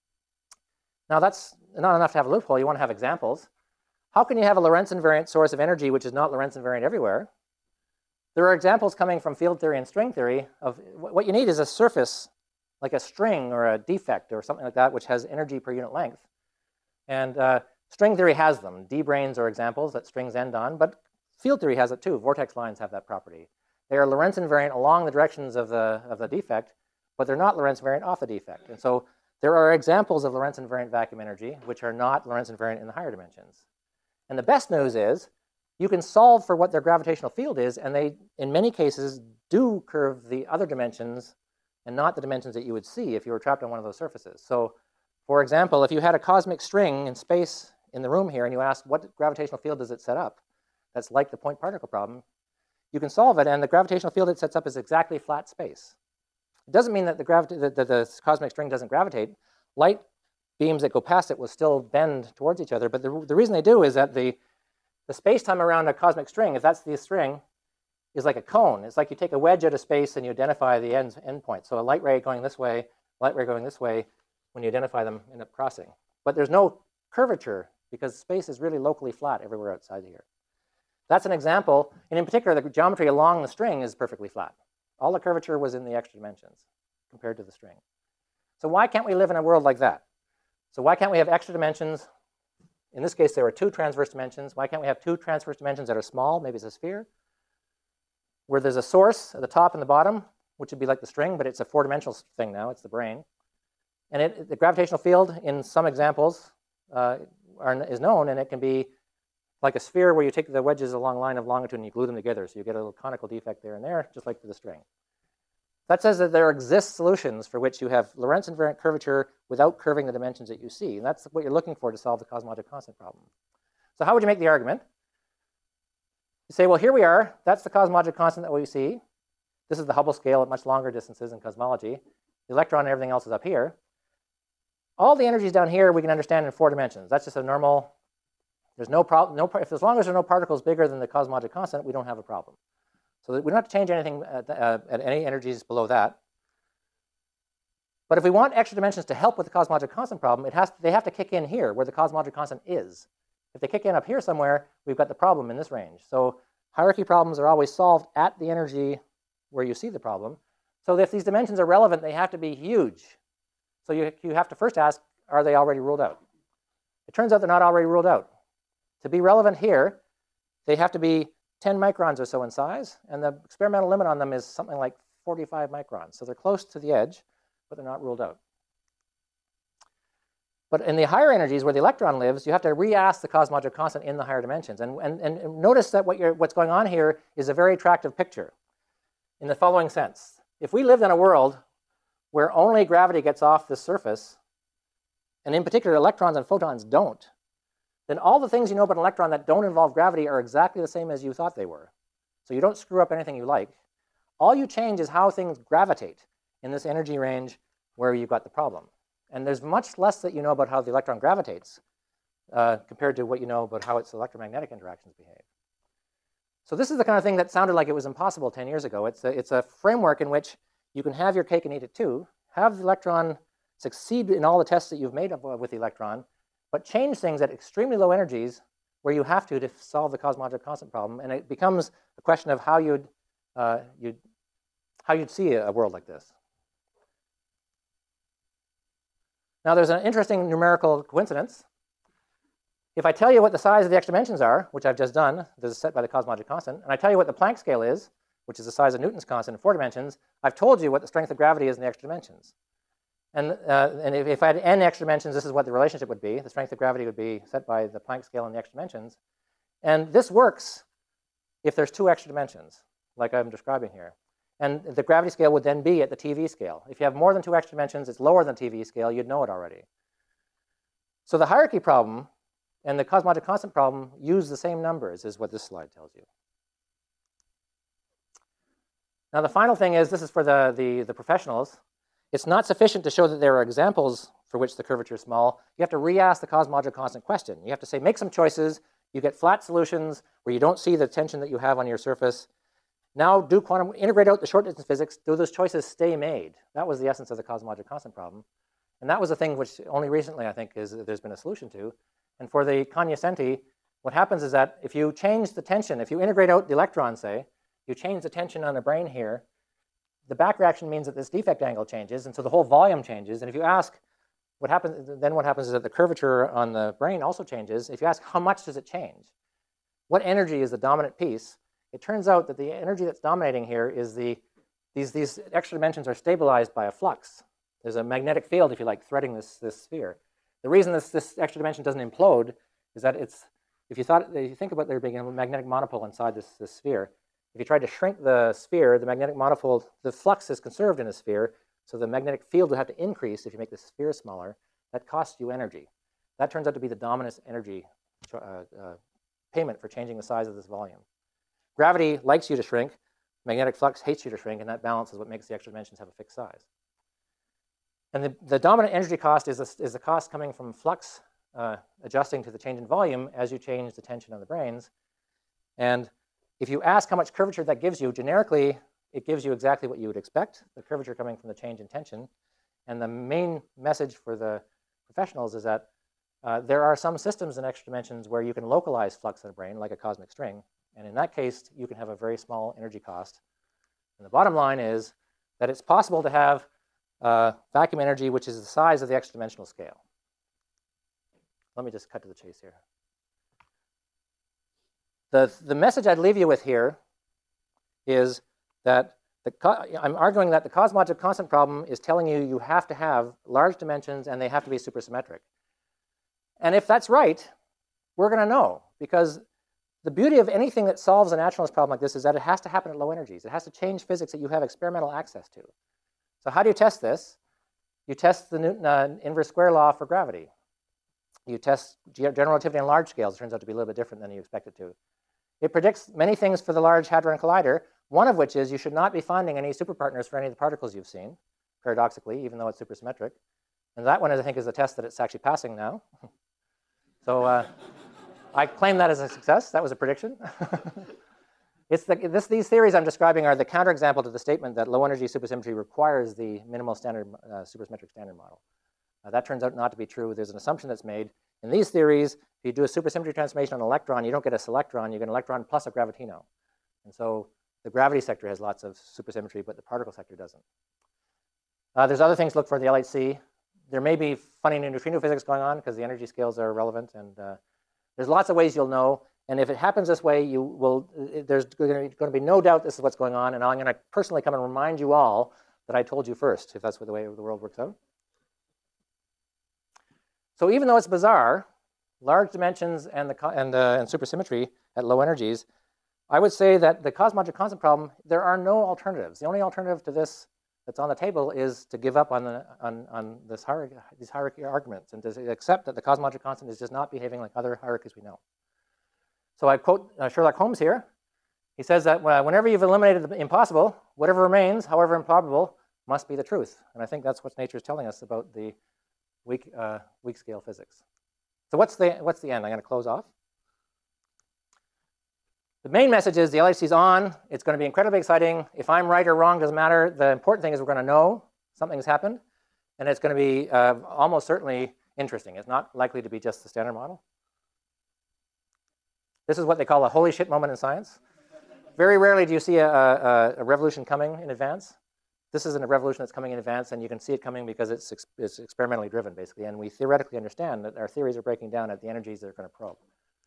Now that's not enough to have a loophole. You want to have examples. How can you have a Lorentz invariant source of energy which is not Lorentz invariant everywhere? There are examples coming from field theory and string theory of what you need is a surface, like a string or a defect or something like that, which has energy per unit length. And uh, string theory has them. D-branes are examples that strings end on, but field theory has it too. Vortex lines have that property. They are Lorentz invariant along the directions of the, of the defect, but they're not Lorentz invariant off the defect. And so there are examples of Lorentz invariant vacuum energy which are not Lorentz invariant in the higher dimensions. And the best news is you can solve for what their gravitational field is, and they, in many cases, do curve the other dimensions and not the dimensions that you would see if you were trapped on one of those surfaces. So, for example, if you had a cosmic string in space in the room here and you asked what gravitational field does it set up, that's like the point particle problem, you can solve it, and the gravitational field it sets up is exactly flat space. It doesn't mean that the, gravita that the, the cosmic string doesn't gravitate. Light beams that go past it will still bend towards each other, but the, the reason they do is that the, the space-time around a cosmic string, if that's the string, is like a cone. It's like you take a wedge out of space and you identify the ends, end point. So a light ray going this way, light ray going this way, when you identify them, end up crossing. But there's no curvature because space is really locally flat everywhere outside of here. That's an example, and in particular, the geometry along the string is perfectly flat. All the curvature was in the extra dimensions compared to the string. So why can't we live in a world like that? So why can't we have extra dimensions? In this case, there are two transverse dimensions. Why can't we have two transverse dimensions that are small? Maybe it's a sphere, where there's a source at the top and the bottom, which would be like the string, but it's a four-dimensional thing now. It's the brain. And it, the gravitational field, in some examples, uh, are, is known, and it can be like a sphere where you take the wedges along a line of longitude and you glue them together. So you get a little conical defect there and there, just like for the string. That says that there exist solutions for which you have Lorentz invariant curvature without curving the dimensions that you see. And that's what you're looking for to solve the cosmologic constant problem. So how would you make the argument? You say, well, here we are. That's the cosmologic constant that we see. This is the Hubble scale at much longer distances in cosmology. The electron and everything else is up here. All the energies down here we can understand in four dimensions. That's just a normal. There's no problem. No, if as long as there are no particles bigger than the cosmologic constant, we don't have a problem. So we don't have to change anything at, uh, at any energies below that. But if we want extra dimensions to help with the cosmologic constant problem, it has to, they have to kick in here where the cosmologic constant is. If they kick in up here somewhere, we've got the problem in this range. So hierarchy problems are always solved at the energy where you see the problem. So if these dimensions are relevant, they have to be huge. So you, you have to first ask, are they already ruled out? It turns out they're not already ruled out. To be relevant here, they have to be ten microns or so in size, and the experimental limit on them is something like forty-five microns. So they're close to the edge, but they're not ruled out. But in the higher energies where the electron lives, you have to re-ask the cosmologic constant in the higher dimensions. And, and, and notice that what you're, what's going on here is a very attractive picture in the following sense. If we lived in a world where only gravity gets off this surface, and in particular electrons and photons don't, then all the things you know about an electron that don't involve gravity are exactly the same as you thought they were. So you don't screw up anything you like. All you change is how things gravitate in this energy range where you've got the problem. And there's much less that you know about how the electron gravitates uh, compared to what you know about how its electromagnetic interactions behave. So this is the kind of thing that sounded like it was impossible ten years ago. It's a, it's a framework in which you can have your cake and eat it too, have the electron succeed in all the tests that you've made with the electron, but change things at extremely low energies where you have to to solve the cosmologic constant problem. And it becomes a question of how you'd, uh, you'd, how you'd see a world like this. Now, there's an interesting numerical coincidence. If I tell you what the size of the extra dimensions are, which I've just done, this is set by the cosmologic constant, and I tell you what the Planck scale is, which is the size of Newton's constant in four dimensions, I've told you what the strength of gravity is in the extra dimensions. And, uh, and if, if I had n extra dimensions, this is what the relationship would be. The strength of gravity would be set by the Planck scale in the extra dimensions. And this works if there's two extra dimensions. like I'm describing here. And the gravity scale would then be at the T V scale. If you have more than two extra dimensions, it's lower than T V scale, you'd know it already. So the hierarchy problem and the cosmological constant problem use the same numbers, is what this slide tells you. Now the final thing is, this is for the, the, the professionals. It's not sufficient to show that there are examples for which the curvature is small. You have to re-ask the cosmological constant question. You have to say, make some choices. You get flat solutions where you don't see the tension that you have on your surface. Now do quantum, integrate out the short distance physics. Do those choices stay made? That was the essence of the cosmological constant problem. And that was the thing which only recently, I think, is there's been a solution to. And for the cognoscenti, what happens is that if you change the tension, if you integrate out the electron, say, you change the tension on the brane here, the back reaction means that this defect angle changes, and so the whole volume changes. And if you ask what happens, then what happens is that the curvature on the brane also changes. If you ask how much does it change, what energy is the dominant piece, it turns out that the energy that's dominating here is the, these, these extra dimensions are stabilized by a flux. There's a magnetic field, if you like, threading this, this sphere. The reason this, this extra dimension doesn't implode is that it's, if you thought, if you think about there being a magnetic monopole inside this, this sphere, if you tried to shrink the sphere, the magnetic monopole, the flux is conserved in the sphere, so the magnetic field would have to increase if you make the sphere smaller. That costs you energy. That turns out to be the dominant energy uh, uh, payment for changing the size of this volume. Gravity likes you to shrink. Magnetic flux hates you to shrink, and that balance is what makes the extra dimensions have a fixed size. And the, the dominant energy cost is, a, is the cost coming from flux uh, adjusting to the change in volume as you change the tension on the branes. And if you ask how much curvature that gives you, generically, it gives you exactly what you would expect, the curvature coming from the change in tension. And the main message for the professionals is that uh, there are some systems in extra dimensions where you can localize flux in a brane, like a cosmic string. And in that case, you can have a very small energy cost. And the bottom line is that it's possible to have uh, vacuum energy which is the size of the extra dimensional scale. Let me just cut to the chase here. The, the message I'd leave you with here is that the I'm arguing that the cosmological constant problem is telling you you have to have large dimensions and they have to be supersymmetric. And if that's right, we're going to know, because the beauty of anything that solves a naturalist problem like this is that it has to happen at low energies. It has to change physics that you have experimental access to. So how do you test this? You test the Newton uh, inverse square law for gravity. You test general relativity on large scales. It turns out to be a little bit different than you expect it to. It predicts many things for the Large Hadron Collider, one of which is you should not be finding any superpartners for any of the particles you've seen, paradoxically, even though it's supersymmetric. And that one, I think, is a test that it's actually passing now. So uh, I claim that as a success. That was a prediction. It's the, this, these theories I'm describing are the counterexample to the statement that low energy supersymmetry requires the minimal standard uh, supersymmetric standard model. Uh, that turns out not to be true. There's an assumption that's made. In these theories, if you do a supersymmetry transformation on an electron, you don't get a selectron, you get an electron plus a gravitino. And so the gravity sector has lots of supersymmetry, but the particle sector doesn't. Uh, there's other things to look for in the L H C. There may be funny neutrino physics going on because the energy scales are relevant, and uh, there's lots of ways you'll know. And if it happens this way, you will, there's going to be no doubt this is what's going on, and I'm going to personally come and remind you all that I told you first, if that's the way the world works out. So even though it's bizarre, large dimensions and, the, and, uh, and supersymmetry at low energies, I would say that the cosmological constant problem, there are no alternatives. The only alternative to this that's on the table is to give up on, the, on, on this hierarchy, these hierarchy arguments and to accept that the cosmological constant is just not behaving like other hierarchies we know. So I quote uh, Sherlock Holmes here. He says that uh, whenever you've eliminated the impossible, whatever remains, however improbable, must be the truth. And I think that's what nature is telling us about the weak, uh, weak scale physics. So what's the, what's the end? I'm going to close off. The main message is the L H C is on. It's going to be incredibly exciting. If I'm right or wrong, doesn't matter. The important thing is we're going to know something has happened, and it's going to be uh, almost certainly interesting. It's not likely to be just the standard model. This is what they call a holy shit moment in science. Very rarely do you see a, a, a revolution coming in advance. This isn't a revolution that's coming in advance, and you can see it coming because it's, ex it's experimentally driven, basically. And we theoretically understand that our theories are breaking down at the energies they're going to probe.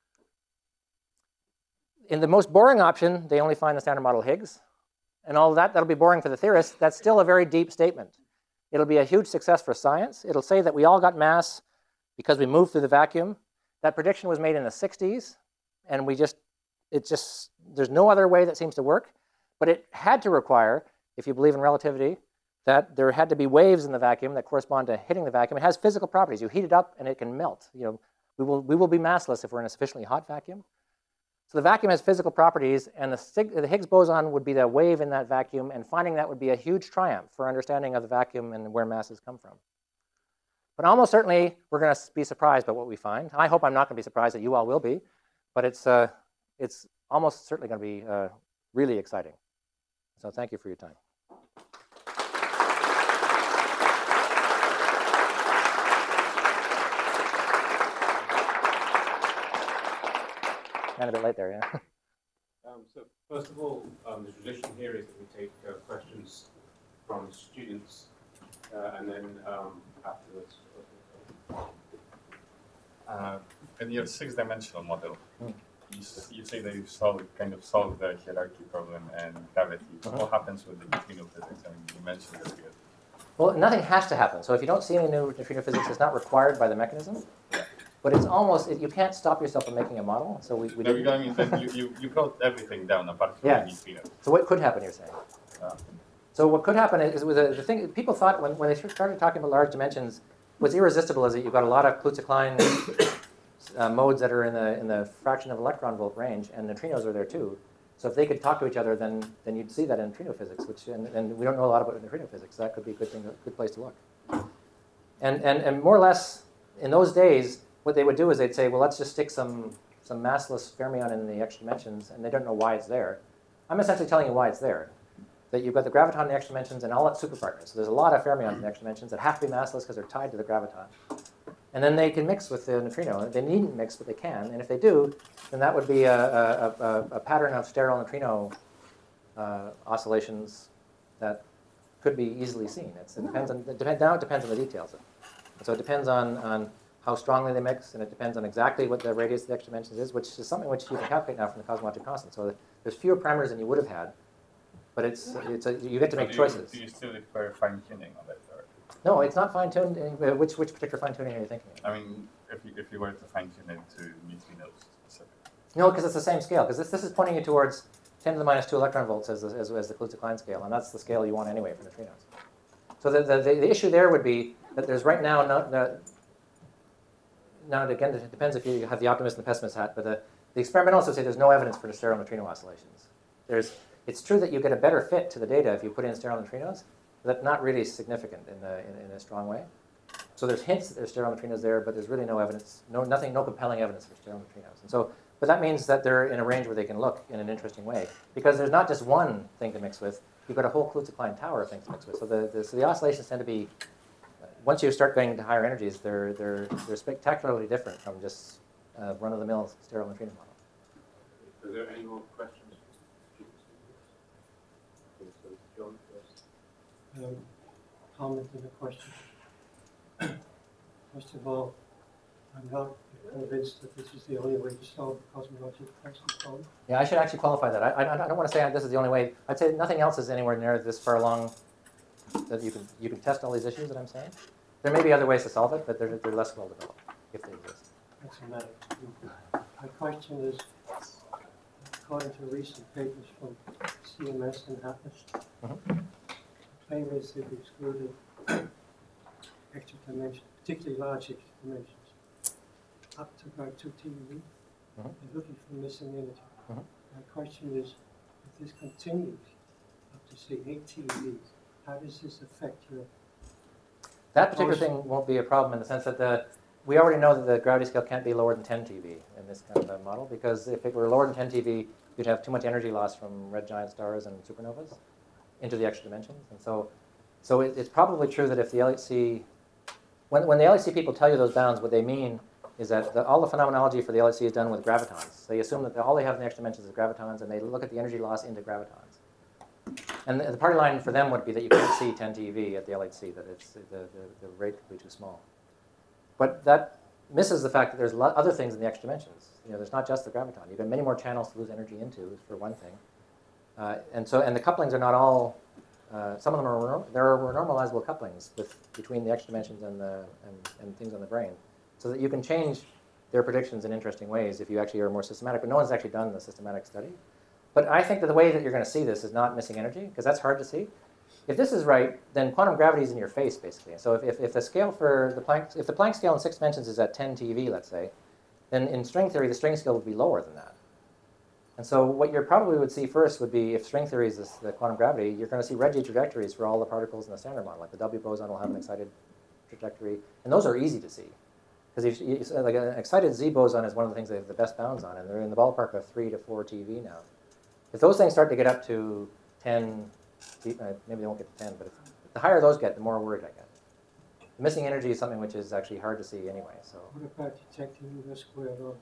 In the most boring option, they only find the standard model Higgs. And all of that, that'll be boring for the theorists. That's still a very deep statement. It'll be a huge success for science. It'll say that we all got mass because we moved through the vacuum. That prediction was made in the sixties, and we just, it just, there's no other way that seems to work. But it had to require, if you believe in relativity, that there had to be waves in the vacuum that correspond to hitting the vacuum. It has physical properties. You heat it up and it can melt. You know, we will, we will be massless if we're in a sufficiently hot vacuum. So the vacuum has physical properties, and the, the Higgs boson would be the wave in that vacuum, and finding that would be a huge triumph for understanding of the vacuum and where masses come from. But almost certainly, we're going to be surprised by what we find. I hope I'm not going to be surprised that you all will be, but it's, uh, it's almost certainly going to be uh, really exciting. So thank you for your time. Kind of a bit late there, yeah. Um, so first of all, um, the tradition here is that we take uh, questions from students, uh, and then um, afterwards. Uh, in your six-dimensional model, mm. you, you say that you solve kind of solve the hierarchy problem and gravity. Uh-huh. What happens with the neutrino physics? I mean, you mentioned this here. Well, nothing has to happen. So if you don't see any new neutrino physics, it's not required by the mechanism. Yeah. But it's almost, you can't stop yourself from making a model. So we, we No, did, I mean, then you, you, you brought everything down apart from Yeah. the neutrinos. So what could happen, you're saying? Uh, So what could happen is, with the, the thing, people thought when, when they started talking about large dimensions, what's irresistible is that you've got a lot of Kaluza-Klein uh, modes that are in the, in the fraction of electron volt range, and neutrinos are there too. So if they could talk to each other, then, then you'd see that in neutrino physics, which, and, and we don't know a lot about neutrino physics, so that could be a good thing, a good place to look. And, and, and more or less, in those days, what they would do is they'd say, well, let's just stick some, some massless fermion in the extra dimensions, and they don't know why it's there. I'm essentially telling you why it's there. That you've got the graviton in the extra dimensions and all its superpartners. So there's a lot of fermions in the extra dimensions that have to be massless because they're tied to the graviton. And then they can mix with the neutrino. They needn't mix, but they can. And if they do, then that would be a, a, a, a pattern of sterile neutrino uh, oscillations that could be easily seen. It's, it depends on, it depend, now it depends on the details. And so it depends on, on how strongly they mix, and it depends on exactly what the radius of the extra dimensions is, which is something which you can calculate now from the cosmological constant. So there's fewer parameters than you would have had. But it's, it's a, you get to so make do choices. You, do you still require fine-tuning of it? Or? No, it's not fine-tuned. Which, which particular fine-tuning are you thinking of? I mean, if you, if you were to fine-tune it to neutrinos specifically. No, because it's the same scale. Because this, this is pointing you towards ten to the minus two electron volts as the, as, as the Kaluza-Klein scale. And that's the scale you want anyway for neutrinos. So the, the, the, the issue there would be that there's right now, no, no, now again, it depends if you have the optimist and the pessimist hat, but the, the experimentalists would say there's no evidence for sterile neutrino oscillations. There's, it's true that you get a better fit to the data if you put in sterile neutrinos, but that's not really significant in, the, in, in a strong way. So there's hints that there's sterile neutrinos there, but there's really no evidence, no, nothing, no compelling evidence for sterile neutrinos. And so, but that means that they're in a range where they can look in an interesting way, because there's not just one thing to mix with. You've got a whole Kaluza-Klein tower of things to mix with. So the, the, so the oscillations tend to be, once you start going to higher energies, they're, they're, they're spectacularly different from just uh, run-of-the-mill sterile neutrino model. Are there any more questions? John first. Um, comment and a question. First of all, I'm not convinced that this is the only way to solve the cosmological constant problem. Yeah, I should actually qualify that. I, I, I don't want to say this is the only way. I'd say nothing else is anywhere near this far along that you can, you can test all these issues that I'm saying. There may be other ways to solve it, but they're, they're less well developed, if they exist. That's a matter. My question is, according to recent papers from C M S and Atlas, Mm-hmm. the claim is they've excluded extra dimensions, particularly large extra dimensions, up to about two T eV. Mm-hmm. They're looking for missing energy. Mm-hmm. My question is, if this continues up to say eight T eVs, how does this affect your? That particular thing won't be a problem in the sense that the we already know that the gravity scale can't be lower than ten T V in this kind of a model, because if it were lower than ten T V, you'd have too much energy loss from red giant stars and supernovas into the extra dimensions. And so, so it, it's probably true that if the L H C, when, when the L H C people tell you those bounds, what they mean is that the, all the phenomenology for the L H C is done with gravitons. They assume that the, all they have in the extra dimensions is gravitons, and they look at the energy loss into gravitons. And the, the party line for them would be that you can't see ten T V at the L H C, that it's, the, the, the rate could be too small. But that misses the fact that there's lo other things in the extra dimensions. You know, there's not just the graviton. You've got many more channels to lose energy into, for one thing. Uh, and so, and the couplings are not all. Uh, some of them are there are normalizable couplings with between the extra dimensions and the and, and things on the brain, so that you can change their predictions in interesting ways if you actually are more systematic. But no one's actually done the systematic study. But I think that the way that you're going to see this is not missing energy, because that's hard to see. If this is right, then quantum gravity is in your face, basically. So if, if, if the scale for the Planck, if the Planck scale in six dimensions is at ten TeV, let's say, then in string theory, the string scale would be lower than that. And so what you probably would see first would be, if string theory is this, the quantum gravity, you're going to see Regge trajectories for all the particles in the Standard Model. Like the W boson will have an excited trajectory. And those are easy to see. Because you, you, like an excited Z boson is one of the things they have the best bounds on, and they're in the ballpark of three to four TeV now. If those things start to get up to ten, maybe they won't get to ten, but if, the higher those get, the more worried I get. The missing energy is something which is actually hard to see anyway. So What about detecting the square law?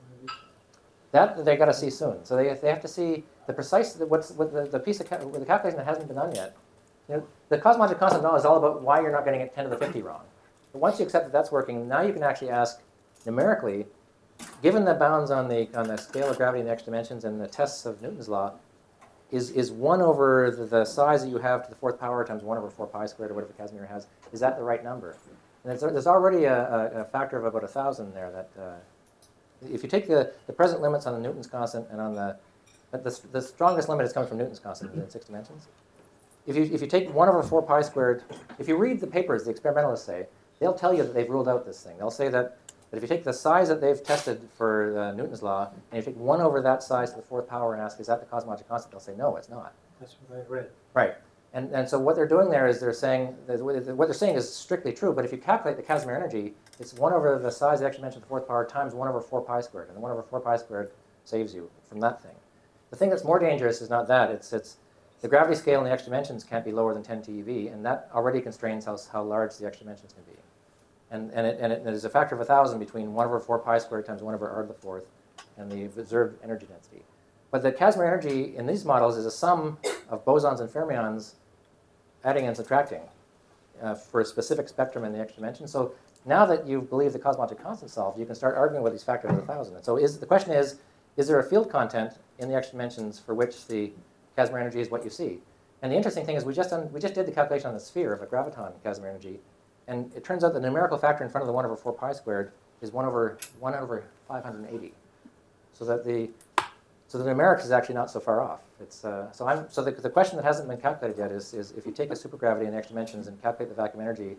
that they got to see soon. So they, they have to see the precise what's what the, the piece of the calculation that hasn't been done yet. You know, the cosmologic constant law is all about why you're not getting it ten to the fifty wrong. But once you accept that that's working, now you can actually ask numerically, given the bounds on the on the scale of gravity in the extra dimensions and the tests of Newton's law, is is one over the, the size that you have to the fourth power times one over four pi squared or whatever Casimir has, is that the right number? And there's, there's already a, a, a factor of about a thousand there that uh, if you take the, the present limits on the Newton's constant and on the, the the strongest limit is coming from Newton's constant in six dimensions. If you if you take one over four pi squared, if you read the papers, the experimentalists say, they'll tell you that they've ruled out this thing. They'll say that, that if you take the size that they've tested for uh, Newton's law, and you take one over that size to the fourth power and ask, is that the cosmologic constant? They'll say, no, it's not. That's what I read. Right. And, and so what they're doing there is they're saying, that what they're saying is strictly true, but if you calculate the Casimir energy, it's one over the size of the extra dimension to the fourth power times one over four pi squared, and the one over four pi squared saves you from that thing. The thing that's more dangerous is not that, it's, it's the gravity scale in the extra dimensions can't be lower than ten TeV, and that already constrains how, how large the extra dimensions can be. And, and, it, and it, there's a factor of a thousand between one over four pi squared times one over r to the fourth and the observed energy density. But the Casimir energy in these models is a sum of bosons and fermions adding and subtracting uh, for a specific spectrum in the extra dimension. So now that you believe the cosmologic constant solved, you can start arguing with these factors of a thousand. And so is, the question is, is there a field content in the extra dimensions for which the Casimir energy is what you see? And the interesting thing is we just, done, we just did the calculation on the sphere of a graviton Casimir energy. And it turns out the numerical factor in front of the one over four pi squared is one over one over five hundred eighty. So that the so the numerics is actually not so far off. It's uh, so I'm so the, the question that hasn't been calculated yet is is if you take a supergravity in the extra dimensions and calculate the vacuum energy,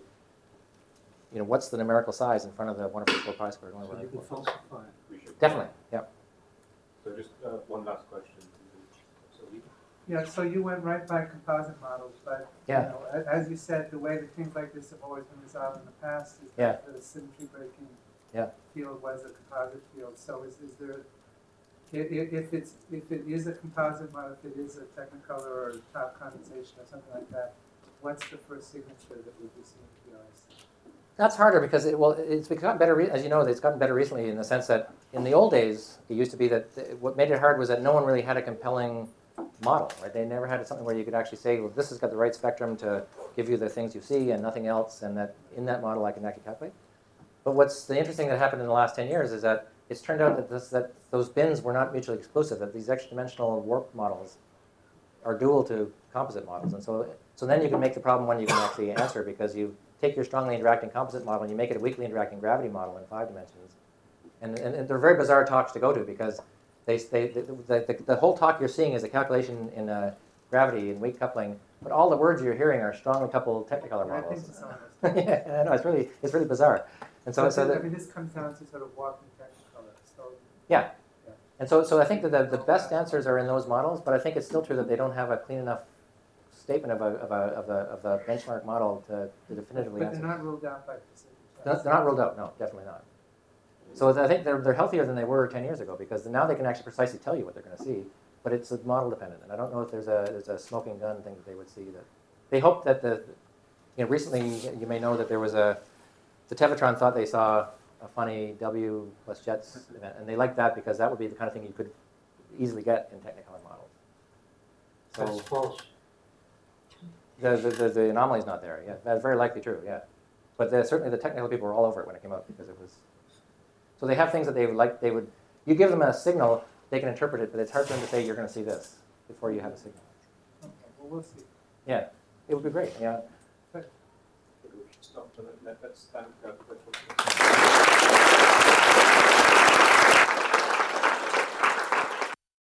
you know, what's the numerical size in front of the one over four pi squared? One over So you can four. falsify it. We should- Definitely, yeah. So just uh, one last question. So we, Yeah, so you went right by composite models, but you Yeah. know, a- as you said, the way that things like this have always been resolved in the past is Yeah. that the symmetry breaking Yeah. field was a composite field. So is, is there, if, if it's if it is a composite model, if it is a Technicolor or top condensation or something like that, what's the first signature that would be seen to be honest? That's harder because it, well, it's gotten better, re- as you know, it's gotten better recently in the sense that in the old days, it used to be that th- what made it hard was that no one really had a compelling model, right? They never had something where you could actually say, well, this has got the right spectrum to give you the things you see and nothing else, and that in that model I can actually calculate. But what's the interesting that happened in the last ten years is that it's turned out that, this, that those bins were not mutually exclusive, that these extra-dimensional warp models are dual to composite models. And so, so then you can make the problem one you can actually answer because you take your strongly interacting composite model and you make it a weakly interacting gravity model in five dimensions. And, and, and they're very bizarre talks to go to because they, they, the, the, the whole talk you're seeing is a calculation in uh, gravity and weak coupling, but all the words you're hearing are strongly coupled Technicolor I models. think so, some of those. Yeah, I know, it's really, it's really bizarre. And so, But so then, that, I mean, this comes down to sort of walking Technicolor. So yeah. And so, so I think that the, the best answers are in those models, but I think it's still true that they don't have a clean enough statement of a, of a, of a, of a benchmark model to, to definitively but answer. they're not ruled out by precision They're tests. they're not ruled out, no, definitely not. So I think they're, they're healthier than they were ten years ago because now they can actually precisely tell you what they're going to see, but it's model dependent. And I don't know if there's a, there's a smoking gun thing that they would see. That they hope that the, you know, recently you may know that there was a, the Tevatron thought they saw a funny W plus jets event, and they liked that because that would be the kind of thing you could easily get in Technicolor models. That's So false. the, the, the, the anomaly is not there, yeah, that's very likely true, yeah. But the, certainly the technical people were all over it when it came out because it was, so they have things that they would like, they would, you give them a signal, they can interpret it, but it's hard for them to say you're going to see this before you have a signal. Okay, well, we'll see. Yeah, it would be great, yeah. we should stop. So let, let's thank uh, Professor